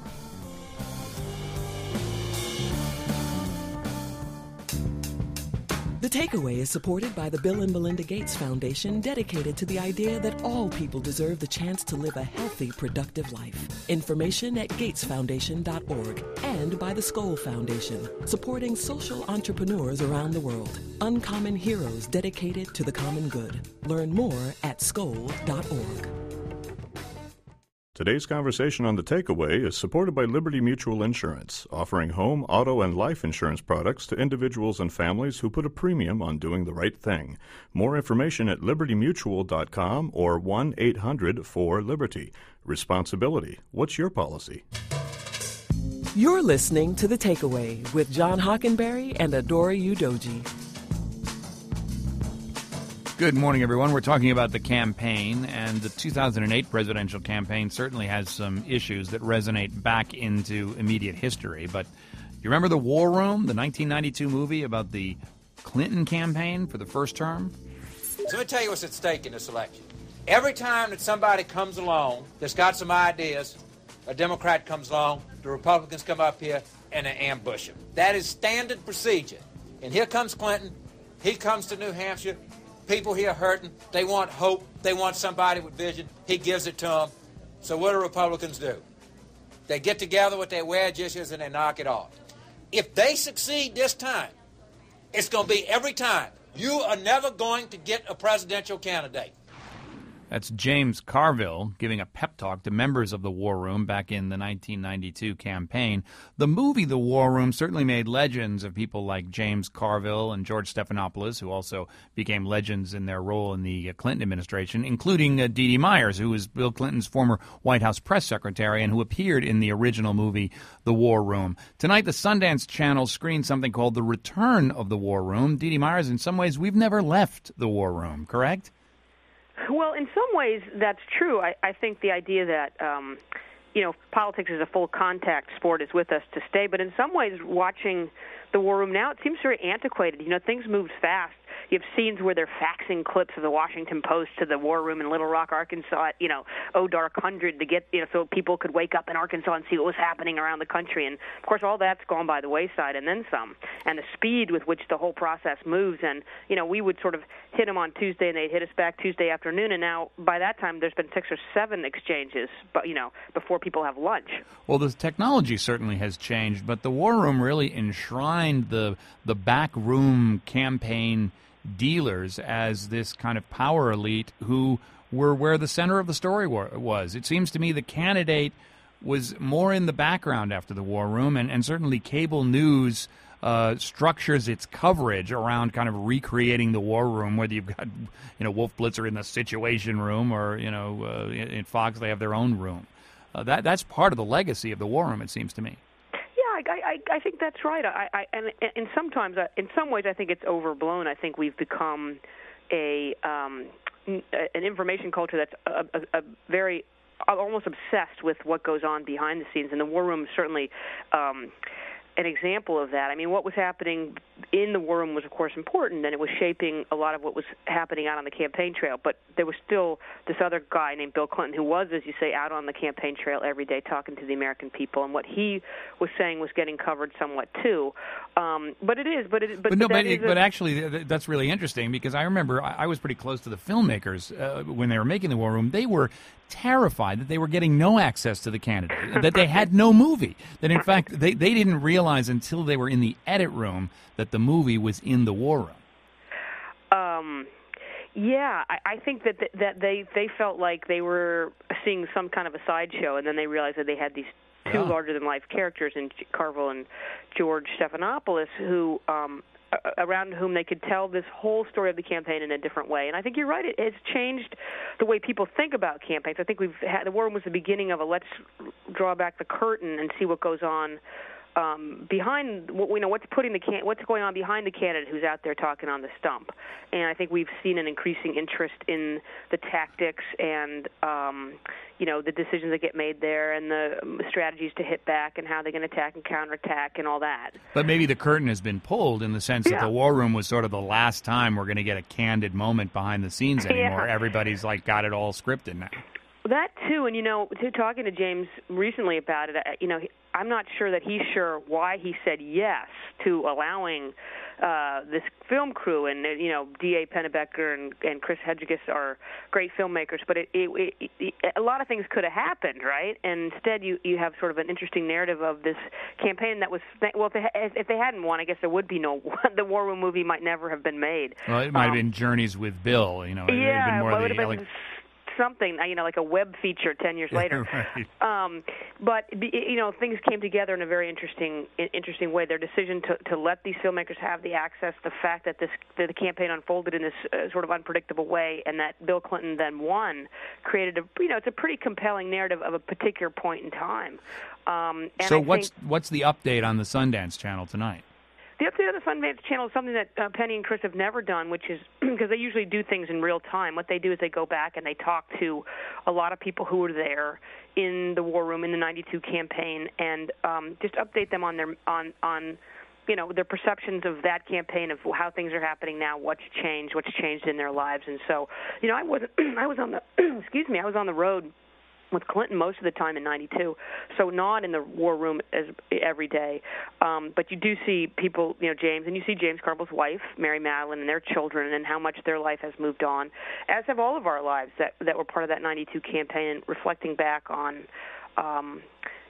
The Takeaway is supported by the Bill and Melinda Gates Foundation, dedicated to the idea that all people deserve the chance to live a healthy, productive life. Information at gates foundation dot org, and by the Skoll Foundation, supporting social entrepreneurs around the world. Uncommon heroes dedicated to the common good. Learn more at skoll dot org. Today's conversation on The Takeaway is supported by Liberty Mutual Insurance, offering home, auto, and life insurance products to individuals and families who put a premium on doing the right thing. More information at liberty mutual dot com or one eight hundred four liberty. Responsibility. What's your policy? You're listening to The Takeaway with John Hockenberry and Adora Udoji. Good morning, everyone. We're talking about the campaign, and the two thousand eight presidential campaign certainly has some issues that resonate back into immediate history. But you remember The War Room, the nineteen ninety-two movie about the Clinton campaign for the first term? So let me tell you what's at stake in this election. Every time that somebody comes along that's got some ideas, a Democrat comes along, the Republicans come up here and they ambush him. That is standard procedure. And here comes Clinton. He comes to New Hampshire. People here hurting. They want hope. They want somebody with vision. He gives it to them. So what do Republicans do? They get together with their wedge issues and they knock it off. If they succeed this time, it's going to be every time You are never going to get a presidential candidate. That's James Carville giving a pep talk to members of the War Room back in the nineteen ninety-two campaign. The movie The War Room certainly made legends of people like James Carville and George Stephanopoulos, who also became legends in their role in the Clinton administration, including uh, Dee Dee Myers, who was Bill Clinton's former White House press secretary and who appeared in the original movie The War Room. Tonight, the Sundance Channel screened something called The Return of the War Room. Dee Dee Myers, in some ways, we've never left the War Room, correct? Well, in some ways, that's true. I, I think the idea that, um, you know, politics is a full-contact sport is with us to stay. But in some ways, watching the War Room now, it seems very antiquated. You know, things moved fast. You have scenes where they're faxing clips of the Washington Post to the War Room in Little Rock, Arkansas, at, you know, oh dark hundred to get, you know, so people could wake up in Arkansas and see what was happening around the country. And, of course, all that's gone by the wayside and then some. And the speed with which the whole process moves. And, you know, we would sort of hit them on Tuesday and they'd hit us back Tuesday afternoon. And now, by that time, there's been six or seven exchanges, but, you know, before people have lunch. Well, the technology certainly has changed, but the War Room really enshrined the the backroom campaign dealers as this kind of power elite who were where the center of the story was. It seems to me the candidate was more in the background after the War Room, and, and certainly cable news uh, structures its coverage around kind of recreating the War Room, whether you've got, you know, Wolf Blitzer in the Situation Room or, you know, uh, in Fox they have their own room. Uh, that that's part of the legacy of the War Room, it seems to me. I, I, I think that's right. I, I, and, and sometimes, uh, in some ways, I think it's overblown. I think we've become a um, an information culture that's a, a, a very almost obsessed with what goes on behind the scenes, and the War Room is certainly um, an example of that. I mean, what was happening in the War Room was, of course, important, and it was shaping a lot of what was happening out on the campaign trail. But there was still this other guy named Bill Clinton who was, as you say, out on the campaign trail every day talking to the American people, and what he was saying was getting covered somewhat too. Um, but it is, but it, but, but no, but, but, it, but actually, that's really interesting because I remember I was pretty close to the filmmakers uh, when they were making the War Room. They were terrified that they were getting no access to the candidate, that they had no movie, that in fact they, they didn't realize until they were in the edit room that the movie was in the War Room. Um, yeah, I, I think that th- that they, they felt like they were seeing some kind of a sideshow, and then they realized that they had these two yeah. larger-than-life characters in Carville and George Stephanopoulos who um, around whom they could tell this whole story of the campaign in a different way. And I think you're right. It has changed the way people think about campaigns. I think we've had, the War Room was the beginning of a let's draw back the curtain and see what goes on um, behind, what you know, what's putting the can, what's going on behind the candidate who's out there talking on the stump. And I think we've seen an increasing interest in the tactics and um, you know, the decisions that get made there and the strategies to hit back and how they're going to attack and counterattack and all that. But maybe the curtain has been pulled in the sense yeah. that the War Room was sort of the last time we're going to get a candid moment behind the scenes anymore. Yeah. Everybody's like got it all scripted now. That too, and you know, to talking to James recently about it, you know, I'm not sure that he's sure why he said yes to allowing uh, this film crew, and you know, D A Pennebecker and, and Chris Hedges are great filmmakers, but it, it, it, it, a lot of things could have happened, right? And instead, you you have sort of an interesting narrative of this campaign that was well, if they if they hadn't won, I guess there would be no the War Room movie might never have been made. Well, it might um, have been Journeys with Bill, you know. It yeah, would have been more well, it the, would have been. Like, something, you know, like a web feature ten years later. right. um, but, you know, things came together in a very interesting interesting way. Their decision to, to let these filmmakers have the access, the fact that this that the campaign unfolded in this uh, sort of unpredictable way, and that Bill Clinton then won, created a, you know, it's a pretty compelling narrative of a particular point in time. Um, and so I what's think, what's the update on the Sundance Channel tonight? The update on the Sundance Channel is something that uh, Penny and Chris have never done, which is because they usually do things in real time. What they do is they go back and they talk to a lot of people who were there in the War Room in the ninety-two campaign, and um, just update them on their on on you know their perceptions of that campaign, of how things are happening now, what's changed, what's changed in their lives. And so, you know, I wasn't I was on the excuse me, I was on the road with Clinton most of the time in ninety-two, so not in the War Room as every day. Um, but you do see people, you know, James, and you see James Carville's wife, Mary Madeline, and their children, and how much their life has moved on, as have all of our lives that that were part of that ninety-two campaign, reflecting back on, um,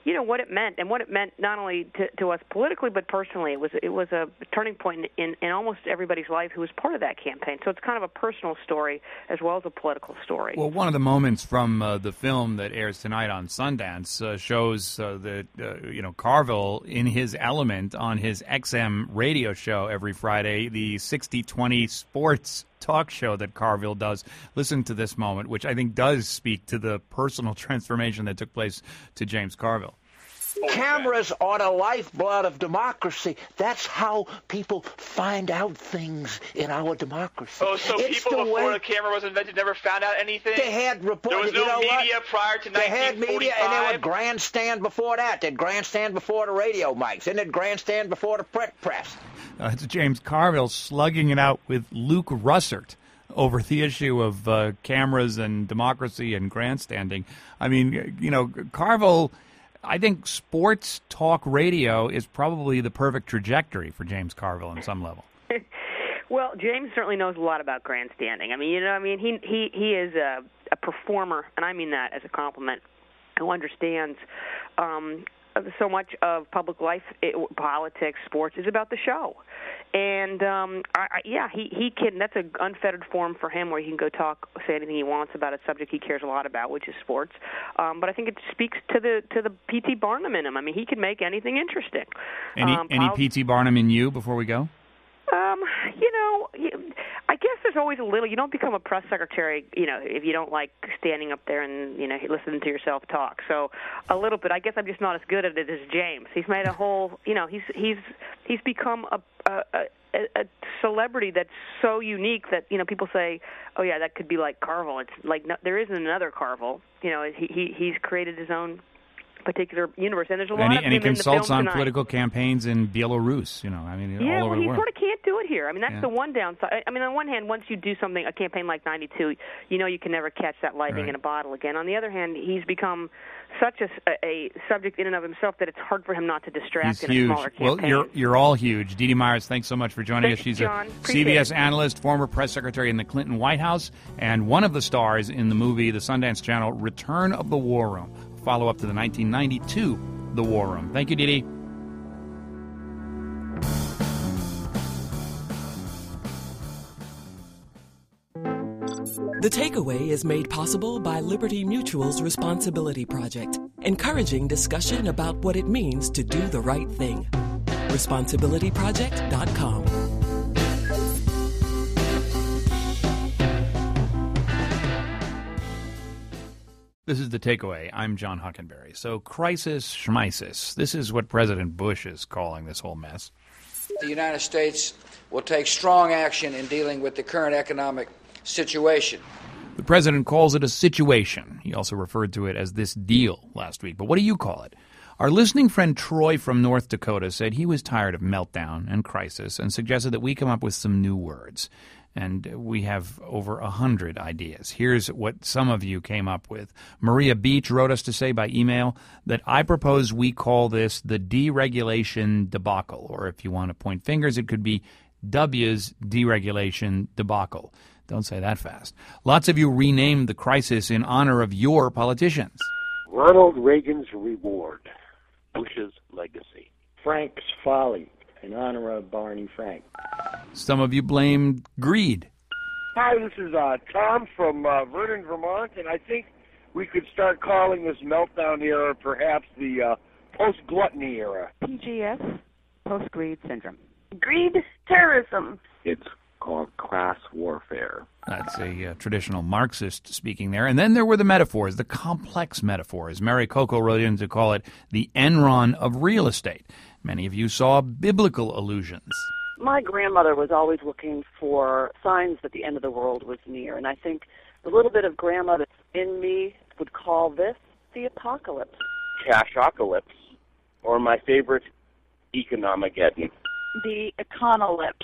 you know, what it meant and what it meant not only to, to us politically but personally. It was it was a turning point in, in, in almost everybody's life who was part of that campaign. So it's kind of a personal story as well as a political story. Well, one of the moments from uh, the film that airs tonight on Sundance uh, shows uh, that, uh, you know, Carville in his element on his X M radio show every Friday, the sixty twenty sports talk show that Carville does. Listen to this moment, which I think does speak to the personal transformation that took place to James Carville. Cameras are the lifeblood of democracy. That's how people find out things in our democracy. Oh, so it's people the before way the camera was invented never found out anything? They had reported. There was no you know media what? prior to They had nineteen forty-five? media, and they would grandstand before that. They'd grandstand before the radio mics, and they'd grandstand before the print press. Uh, it's James Carville slugging it out with Luke Russert over the issue of uh, cameras and democracy and grandstanding. I mean, you know, Carville, I think sports talk radio is probably the perfect trajectory for James Carville on some level. Well, James certainly knows a lot about grandstanding. I mean, you know, I mean, he he he is a, a performer, and I mean that as a compliment, who understands um, so much of public life, it, politics, sports is about the show. And um, I, I, yeah, he he can. That's an unfettered forum for him, where he can go talk, say anything he wants about a subject he cares a lot about, which is sports. Um, but I think it speaks to the to the P T Barnum in him. I mean, he can make anything interesting. Any um, any P T Barnum in you before we go? Um, you know, I guess there's always a little. You don't become a press secretary, you know, if you don't like standing up there and, you know, listening to yourself talk. So a little bit. I guess I'm just not as good at it as James. He's made a whole, you know, he's he's he's become a a, a, a celebrity that's so unique that, you know, people say, oh yeah, that could be like Carville. It's like no, there isn't another Carville. You know, he, he he's created his own particular universe, and there's a lot And he, of and he him in the consults film on tonight. political campaigns in Belarus, you know, I mean, Yeah, all over well, the he world. sort of can't do it here. I mean, that's Yeah. the one downside. I mean, on one hand, once you do something, a campaign like ninety-two, you know you can never catch that lightning Right. in a bottle again. On the other hand, he's become such a, a subject in and of himself that it's hard for him not to distract He's in huge. a smaller Well, campaign. you're you're all huge. Dee Dee Myers, thanks so much for joining Thanks, us. She's John. a Appreciate C B S it. analyst, former press secretary in the Clinton White House, and one of the stars in the movie, the Sundance Channel, Return of the War Room, follow-up to the nineteen ninety-two The War Room. Thank you, Dee Dee. The Takeaway is made possible by Liberty Mutual's Responsibility Project, encouraging discussion about what it means to do the right thing. responsibility project dot com. This is The Takeaway. I'm John Hockenberry. So, crisis schmisis. This is what President Bush is calling this whole mess. The United States will take strong action in dealing with the current economic situation. The president calls it a situation. He also referred to it as this deal last week. But what do you call it? Our listening friend Troy from North Dakota said he was tired of meltdown and crisis and suggested that we come up with some new words. And we have over a hundred ideas. Here's what some of you came up with. Maria Beach wrote us to say by email that I propose we call this the deregulation debacle. Or if you want to point fingers, it could be W's deregulation debacle. Don't say that fast. Lots of you renamed the crisis in honor of your politicians. Ronald Reagan's reward. Bush's legacy. Frank's folly, in honor of Barney Frank. Some of you blamed greed. Hi, this is uh, Tom from uh, Vernon, Vermont, and I think we could start calling this meltdown era perhaps the uh, post-gluttony era. P G S, post-greed syndrome. Greed terrorism. It's called class warfare. That's a uh, traditional Marxist speaking there. And then there were the metaphors, the complex metaphors. Mary Coco wrote in to call it the Enron of real estate. Many of you saw biblical allusions. My grandmother was always looking for signs that the end of the world was near, and I think the little bit of grandma that's in me would call this the apocalypse. Cashocalypse, or my favorite, Economigeddon. The econolypse.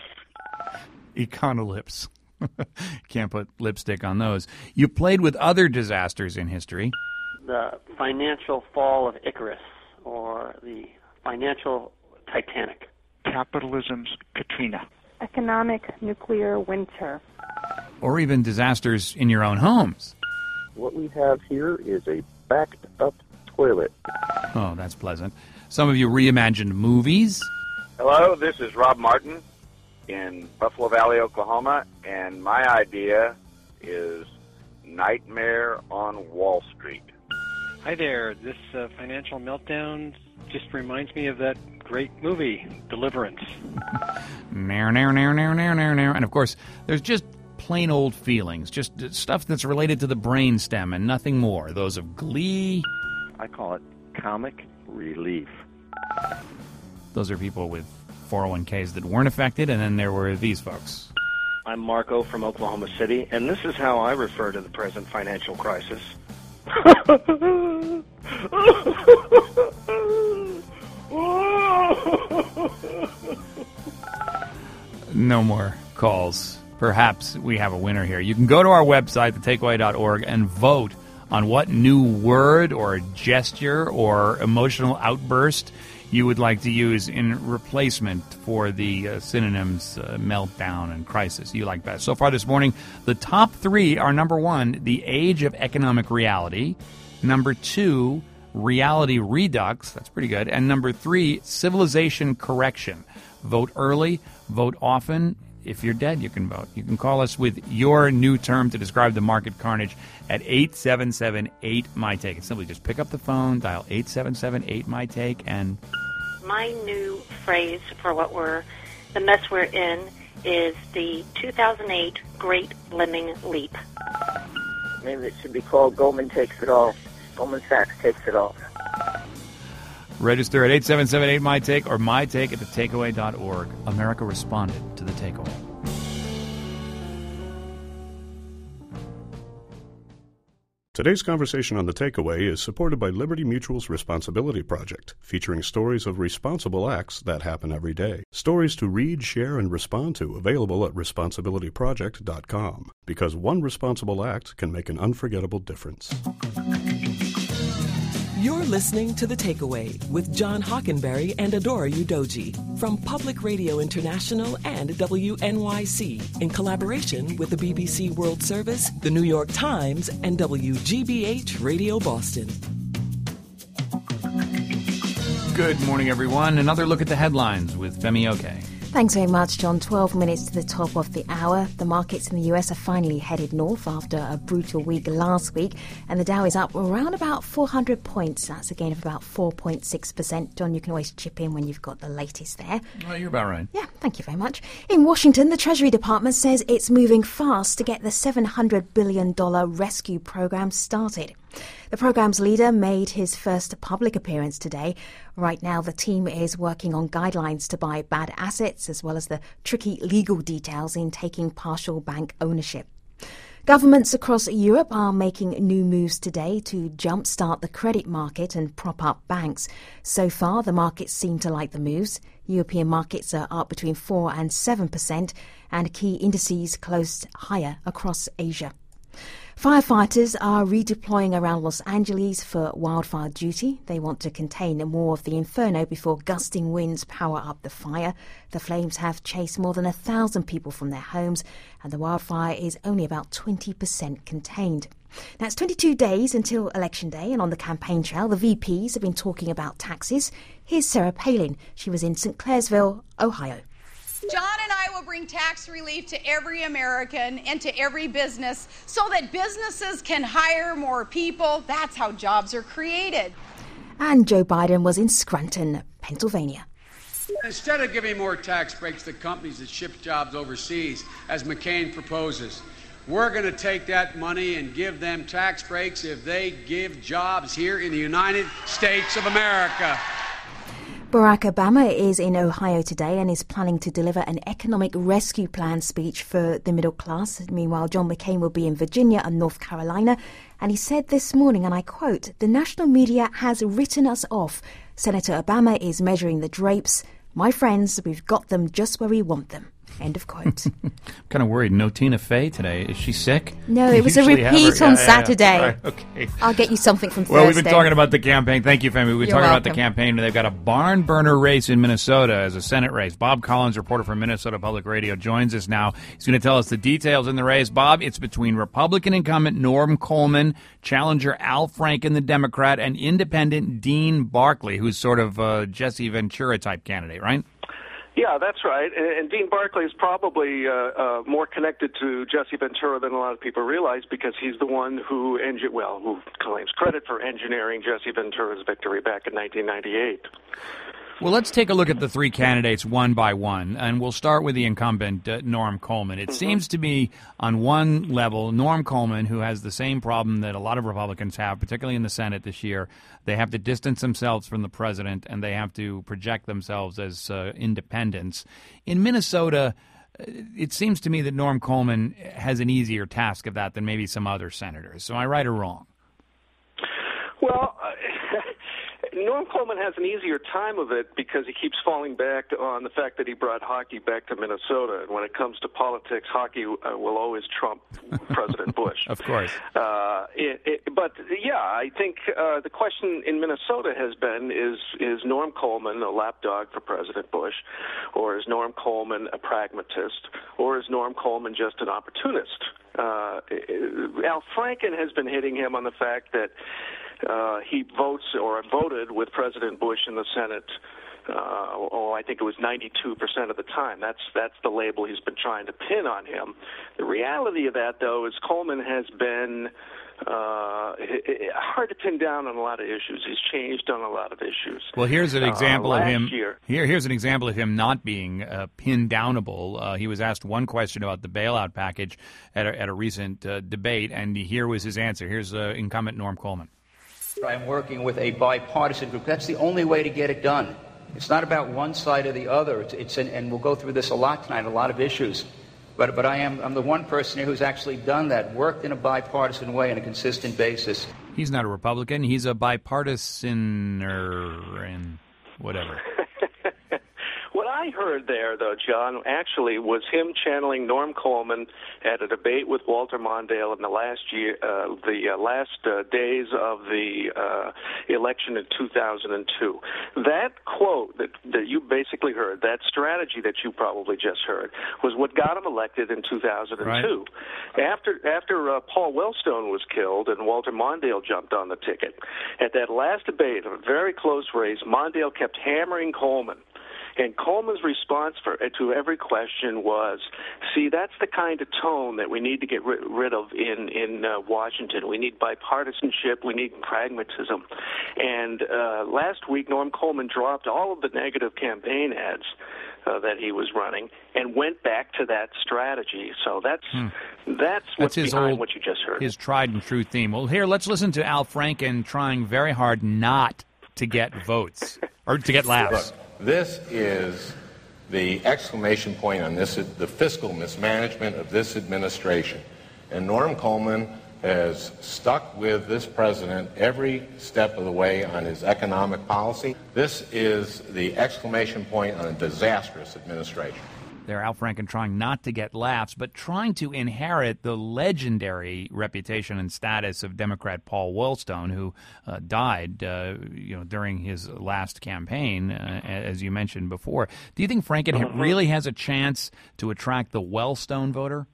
Econolypse. Can't put lipstick on those. You played with other disasters in history. The financial fall of Icarus, or the financial Titanic. Capitalism's Katrina. Economic nuclear winter. Or even disasters in your own homes. What we have here is a backed-up toilet. Oh, that's pleasant. Some of you reimagined movies. Hello, this is Rob Martin in Buffalo Valley, Oklahoma, and my idea is Nightmare on Wall Street. Hi there. This uh, financial meltdown just reminds me of that great movie, Deliverance. Nair, nair, nair, nair, nair, nair, nair. And of course, there's just plain old feelings, just stuff that's related to the brainstem and nothing more. Those of glee. I call it comic relief. Those are people with four oh one k's that weren't affected, and then there were these folks. I'm Marco from Oklahoma City, and this is how I refer to the present financial crisis. No more calls. Perhaps we have a winner here. You can go to our website, the takeaway dot org, and vote on what new word or gesture or emotional outburst you would like to use in replacement for the uh, synonyms uh, meltdown and crisis you like best. So far this morning, the top three are: number one, the age of economic reality; number two, reality redux, that's pretty good; and number three, civilization correction. Vote early, vote often. If you're dead, you can vote. You can call us with your new term to describe the market carnage at eight seven seven eight M Y T A K E. Simply just pick up the phone, dial eight seven seven eight M Y T A K E, and... My new phrase for what we're, the mess we're in, is the two thousand eight Great Lemming Leap. Maybe it should be called Goldman Takes It All. Goldman Sachs takes it all. Register at eight seven seven eight M Y T A K E or my take at the takeaway dot org. America responded to the takeaway. Today's conversation on The Takeaway is supported by Liberty Mutual's Responsibility Project, featuring stories of responsible acts that happen every day. Stories to read, share, and respond to, available at responsibility project dot com. Because one responsible act can make an unforgettable difference. You're listening to The Takeaway with John Hockenberry and Adora Udoji from Public Radio International and W N Y C in collaboration with the B B C World Service, the New York Times, and W G B H Radio Boston. Good morning, everyone. Another look at the headlines with Femi Oke. Thanks very much, John. twelve minutes to the top of the hour. The markets in the U S are finally headed north after a brutal week last week, and the Dow is up around about four hundred points. That's a gain of about four point six percent. John, you can always chip in when you've got the latest there. Oh, you're about right. Yeah, thank you very much. In Washington, the Treasury Department says it's moving fast to get the seven hundred billion dollars rescue program started. The program's leader made his first public appearance today. Right now, the team is working on guidelines to buy bad assets, as well as the tricky legal details in taking partial bank ownership. Governments across Europe are making new moves today to jumpstart the credit market and prop up banks. So far, the markets seem to like the moves. European markets are up between four and seven percent, and key indices closed higher across Asia. Firefighters are redeploying around Los Angeles for wildfire duty. They want to contain more of the inferno before gusting winds power up the fire. The flames have chased more than a thousand people from their homes, and the wildfire is only about twenty percent contained. Now, it's twenty-two days until Election Day, and on the campaign trail, the V Ps have been talking about taxes. Here's Sarah Palin. She was in Saint Clairsville, Ohio. John and I will bring tax relief to every American and to every business so that businesses can hire more people. That's how jobs are created. And Joe Biden was in Scranton, Pennsylvania. Instead of giving more tax breaks to companies that ship jobs overseas, as McCain proposes, we're going to take that money and give them tax breaks if they give jobs here in the United States of America. Barack Obama is in Ohio today and is planning to deliver an economic rescue plan speech for the middle class. Meanwhile, John McCain will be in Virginia and North Carolina. And he said this morning, and I quote, "The national media has written us off. Senator Obama is measuring the drapes. My friends, we've got them just where we want them." End of quote. I'm kind of worried. No Tina Fey today. Is she sick? No, it was a Usually have repeat her- on yeah, yeah, yeah. Saturday. Right, okay. I'll get you something from Thursday. Well, we've been talking about the campaign. Thank you, Femi. We've been You're talking about the welcome. campaign. They've got a barn burner race in Minnesota as a Senate race. Bob Collins, reporter for Minnesota Public Radio, joins us now. He's going to tell us the details in the race. Bob, it's between Republican incumbent Norm Coleman, challenger Al Franken, the Democrat, and independent Dean Barkley, who's sort of a Jesse Ventura-type candidate, right? Yeah, that's right. And, and Dean Barkley is probably uh, uh, more connected to Jesse Ventura than a lot of people realize because he's the one who, engi- well, who claims credit for engineering Jesse Ventura's victory back in nineteen ninety-eight. Well, let's take a look at the three candidates one by one, and we'll start with the incumbent, uh, Norm Coleman. It mm-hmm. seems to be, on one level, Norm Coleman, who has the same problem that a lot of Republicans have, particularly in the Senate this year. They have to distance themselves from the president, and they have to project themselves as uh, independents. In Minnesota, it seems to me that Norm Coleman has an easier task of that than maybe some other senators. So am I right or wrong? Well, uh, Norm Coleman has an easier time of it because he keeps falling back on the fact that he brought hockey back to Minnesota. And when it comes to politics, hockey uh, will always trump President Bush. Of course. Uh, it, it, but, yeah, I think uh, the question in Minnesota has been, is, is Norm Coleman a lapdog for President Bush, or is Norm Coleman a pragmatist, or is Norm Coleman just an opportunist? Uh, Al Franken has been hitting him on the fact that Uh, he votes or voted with President Bush in the Senate. Uh, oh, I think it was ninety-two percent of the time. That's that's the label he's been trying to pin on him. The reality of that, though, is Coleman has been uh, hard to pin down on a lot of issues. He's changed on a lot of issues. Well, here's an example uh, of him. Year, Here, here's an example of him not being uh, pinned downable. Uh, he was asked one question about the bailout package at a, at a recent uh, debate, and here was his answer. Here's uh, incumbent Norm Coleman. I'm working with a bipartisan group. That's the only way to get it done. It's not about one side or the other. It's, it's an, and we'll go through this a lot tonight, a lot of issues. But but I am I'm the one person here who's actually done that, worked in a bipartisan way on a consistent basis. He's not a Republican. He's a bipartisan or in whatever. What I heard there, though, John, actually was him channeling Norm Coleman at a debate with Walter Mondale in the last year, uh, the uh, last uh, days of the uh, election in two thousand two. That quote that, that you basically heard, that strategy that you probably just heard, was what got him elected in two thousand two. Right. After after uh, Paul Wellstone was killed and Walter Mondale jumped on the ticket, at that last debate, a very close race, Mondale kept hammering Coleman. And Coleman's response for, to every question was, see, that's the kind of tone that we need to get rid, rid of in, in uh, Washington. We need bipartisanship. We need pragmatism. And uh, last week, Norm Coleman dropped all of the negative campaign ads uh, that he was running and went back to that strategy. So that's hmm. that's what's that's his behind old, what you just heard. His tried and true theme. Well, here, let's listen to Al Franken trying very hard not to get votes or to get laughs. Look, this is the exclamation point on this, the fiscal mismanagement of this administration. And Norm Coleman has stuck with this president every step of the way on his economic policy. This is the exclamation point on a disastrous administration. There, Al Franken trying not to get laughs, but trying to inherit the legendary reputation and status of Democrat Paul Wellstone, who uh, died, uh, you know, during his last campaign, uh, as you mentioned before. Do you think Franken mm-hmm. really has a chance to attract the Wellstone voter?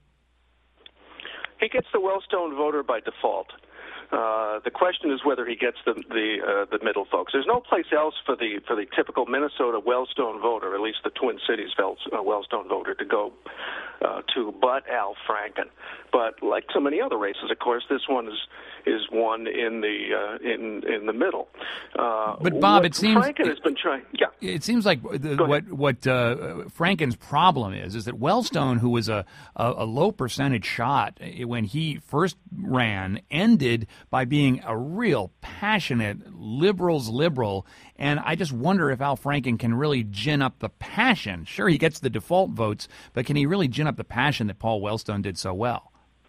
He gets the Wellstone voter by default. Uh, the question is whether he gets the the, uh, the middle folks. There's no place else for the for the typical Minnesota Wellstone voter, at least the Twin Cities Wellstone voter, to go uh, to, but Al Franken. But like so many other races, of course, this one is is one in the uh, in in the middle. Uh, but Bob, what it seems Franken has been trying. Yeah, it seems like the, what what uh, Franken's problem is is that Wellstone, who was a, a a low percentage shot when he first ran, ended by being a real passionate liberals liberal, and I just wonder if Al Franken can really gin up the passion. Sure, he gets the default votes, but can he really gin up the passion that Paul Wellstone did so well?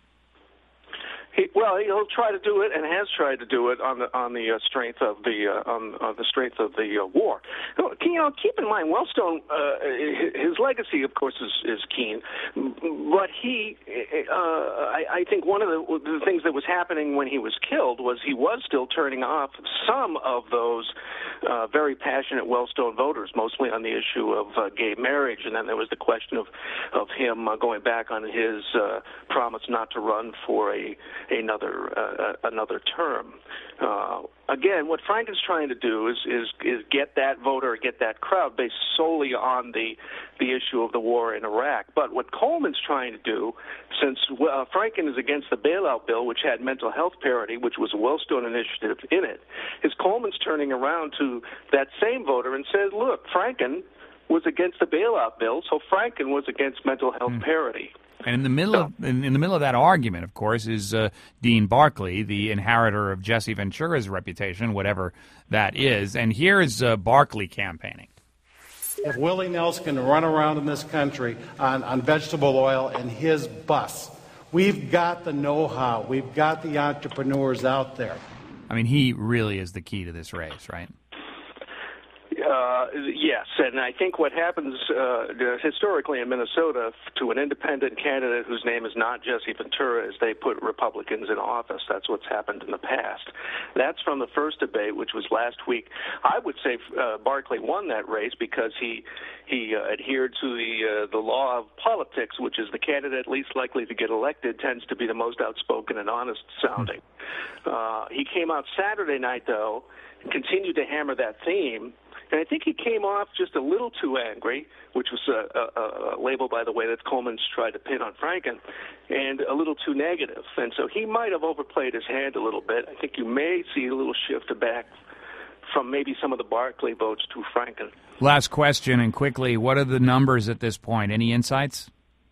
He, well, he'll try to do it, and has tried to do it on the on the uh, strength of the uh, on, on the strength of the uh, war. You know, keep in mind, Wellstone, uh, his legacy, of course, is, is keen. But he, uh, I, I think one of the, the things that was happening when he was killed was he was still turning off some of those uh, very passionate Wellstone voters, mostly on the issue of uh, gay marriage. And then there was the question of, of him uh, going back on his uh, promise not to run for a another uh, another term. Uh, again, what Franken's trying to do is, is is get that voter, get that crowd based solely on the the issue of the war in Iraq. But what Coleman's trying to do, since uh, Franken is against the bailout bill, which had mental health parity, which was a Wellstone initiative in it, is Coleman's turning around to that same voter and says, look, Franken was against the bailout bill, so Franken was against mental health mm. parity. And in the middle of in, in the middle of that argument, of course, is uh, Dean Barkley, the inheritor of Jesse Ventura's reputation, whatever that is. And here is uh, Barkley campaigning. If Willie Nelson can run around in this country on, on vegetable oil in his bus, we've got the know-how, we've got the entrepreneurs out there. I mean, he really is the key to this race, right? Uh, yes, and I think what happens uh, historically in Minnesota to an independent candidate whose name is not Jesse Ventura is they put Republicans in office. That's what's happened in the past. That's from the first debate, which was last week. I would say uh, Barkley won that race because he he uh, adhered to the uh, the law of politics, which is the candidate least likely to get elected tends to be the most outspoken and honest sounding. Uh, he came out Saturday night, though, and continued to hammer that theme. And I think he came off just a little too angry, which was a, a, a label, by the way, that Coleman's tried to pin on Franken, and a little too negative. And so he might have overplayed his hand a little bit. I think you may see a little shift back from maybe some of the Barkley votes to Franken. Last question, and quickly, what are the numbers at this point? Any insights?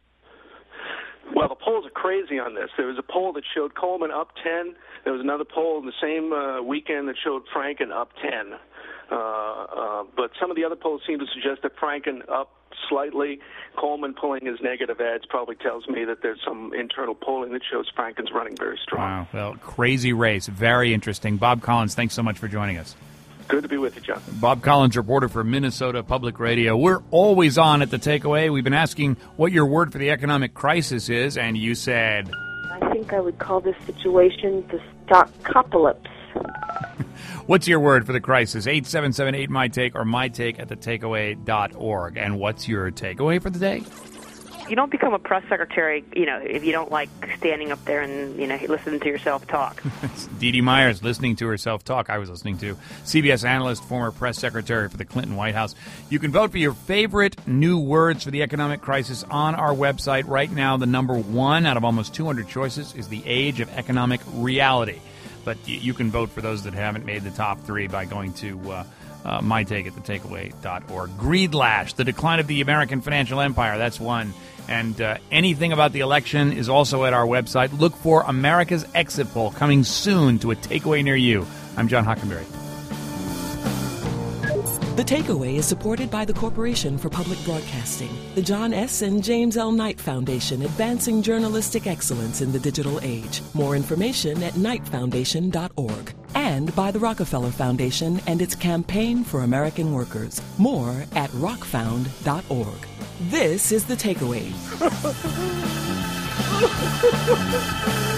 Well, the polls are crazy on this. There was a poll that showed Coleman up ten. There was another poll in the same uh, weekend that showed Franken up ten. Uh, uh, but some of the other polls seem to suggest that Franken up slightly. Coleman pulling his negative ads probably tells me that there's some internal polling that shows Franken's running very strong. Wow. Well, crazy race. Very interesting. Bob Collins, thanks so much for joining us. Good to be with you, John. Bob Collins, reporter for Minnesota Public Radio. We're always on at The Takeaway. We've been asking what your word for the economic crisis is, and you said... I think I would call this situation the stock-copalypse. What's your word for the crisis? eight seven seven eight, my take or my take at the takeaway dot org. And what's your takeaway for the day? You don't become a press secretary, you know, if you don't like standing up there and, you know, listening to yourself talk. Dee Dee Myers listening to herself talk. I was listening to C B S analyst, former press secretary for the Clinton White House. You can vote for your favorite new words for the economic crisis on our website. Right now, the number one out of almost two hundred choices is the age of economic reality. But you can vote for those that haven't made the top three by going to uh, uh, my take at the takeaway dot org. Greedlash, the decline of the American financial empire. That's one. And uh, anything about the election is also at our website. Look for America's Exit Poll coming soon to a takeaway near you. I'm John Hockenberry. The Takeaway is supported by the Corporation for Public Broadcasting, the John S. and James L. Knight Foundation, advancing journalistic excellence in the digital age. More information at knight foundation dot org. And by the Rockefeller Foundation and its Campaign for American Workers. More at rock found dot org. This is The Takeaway.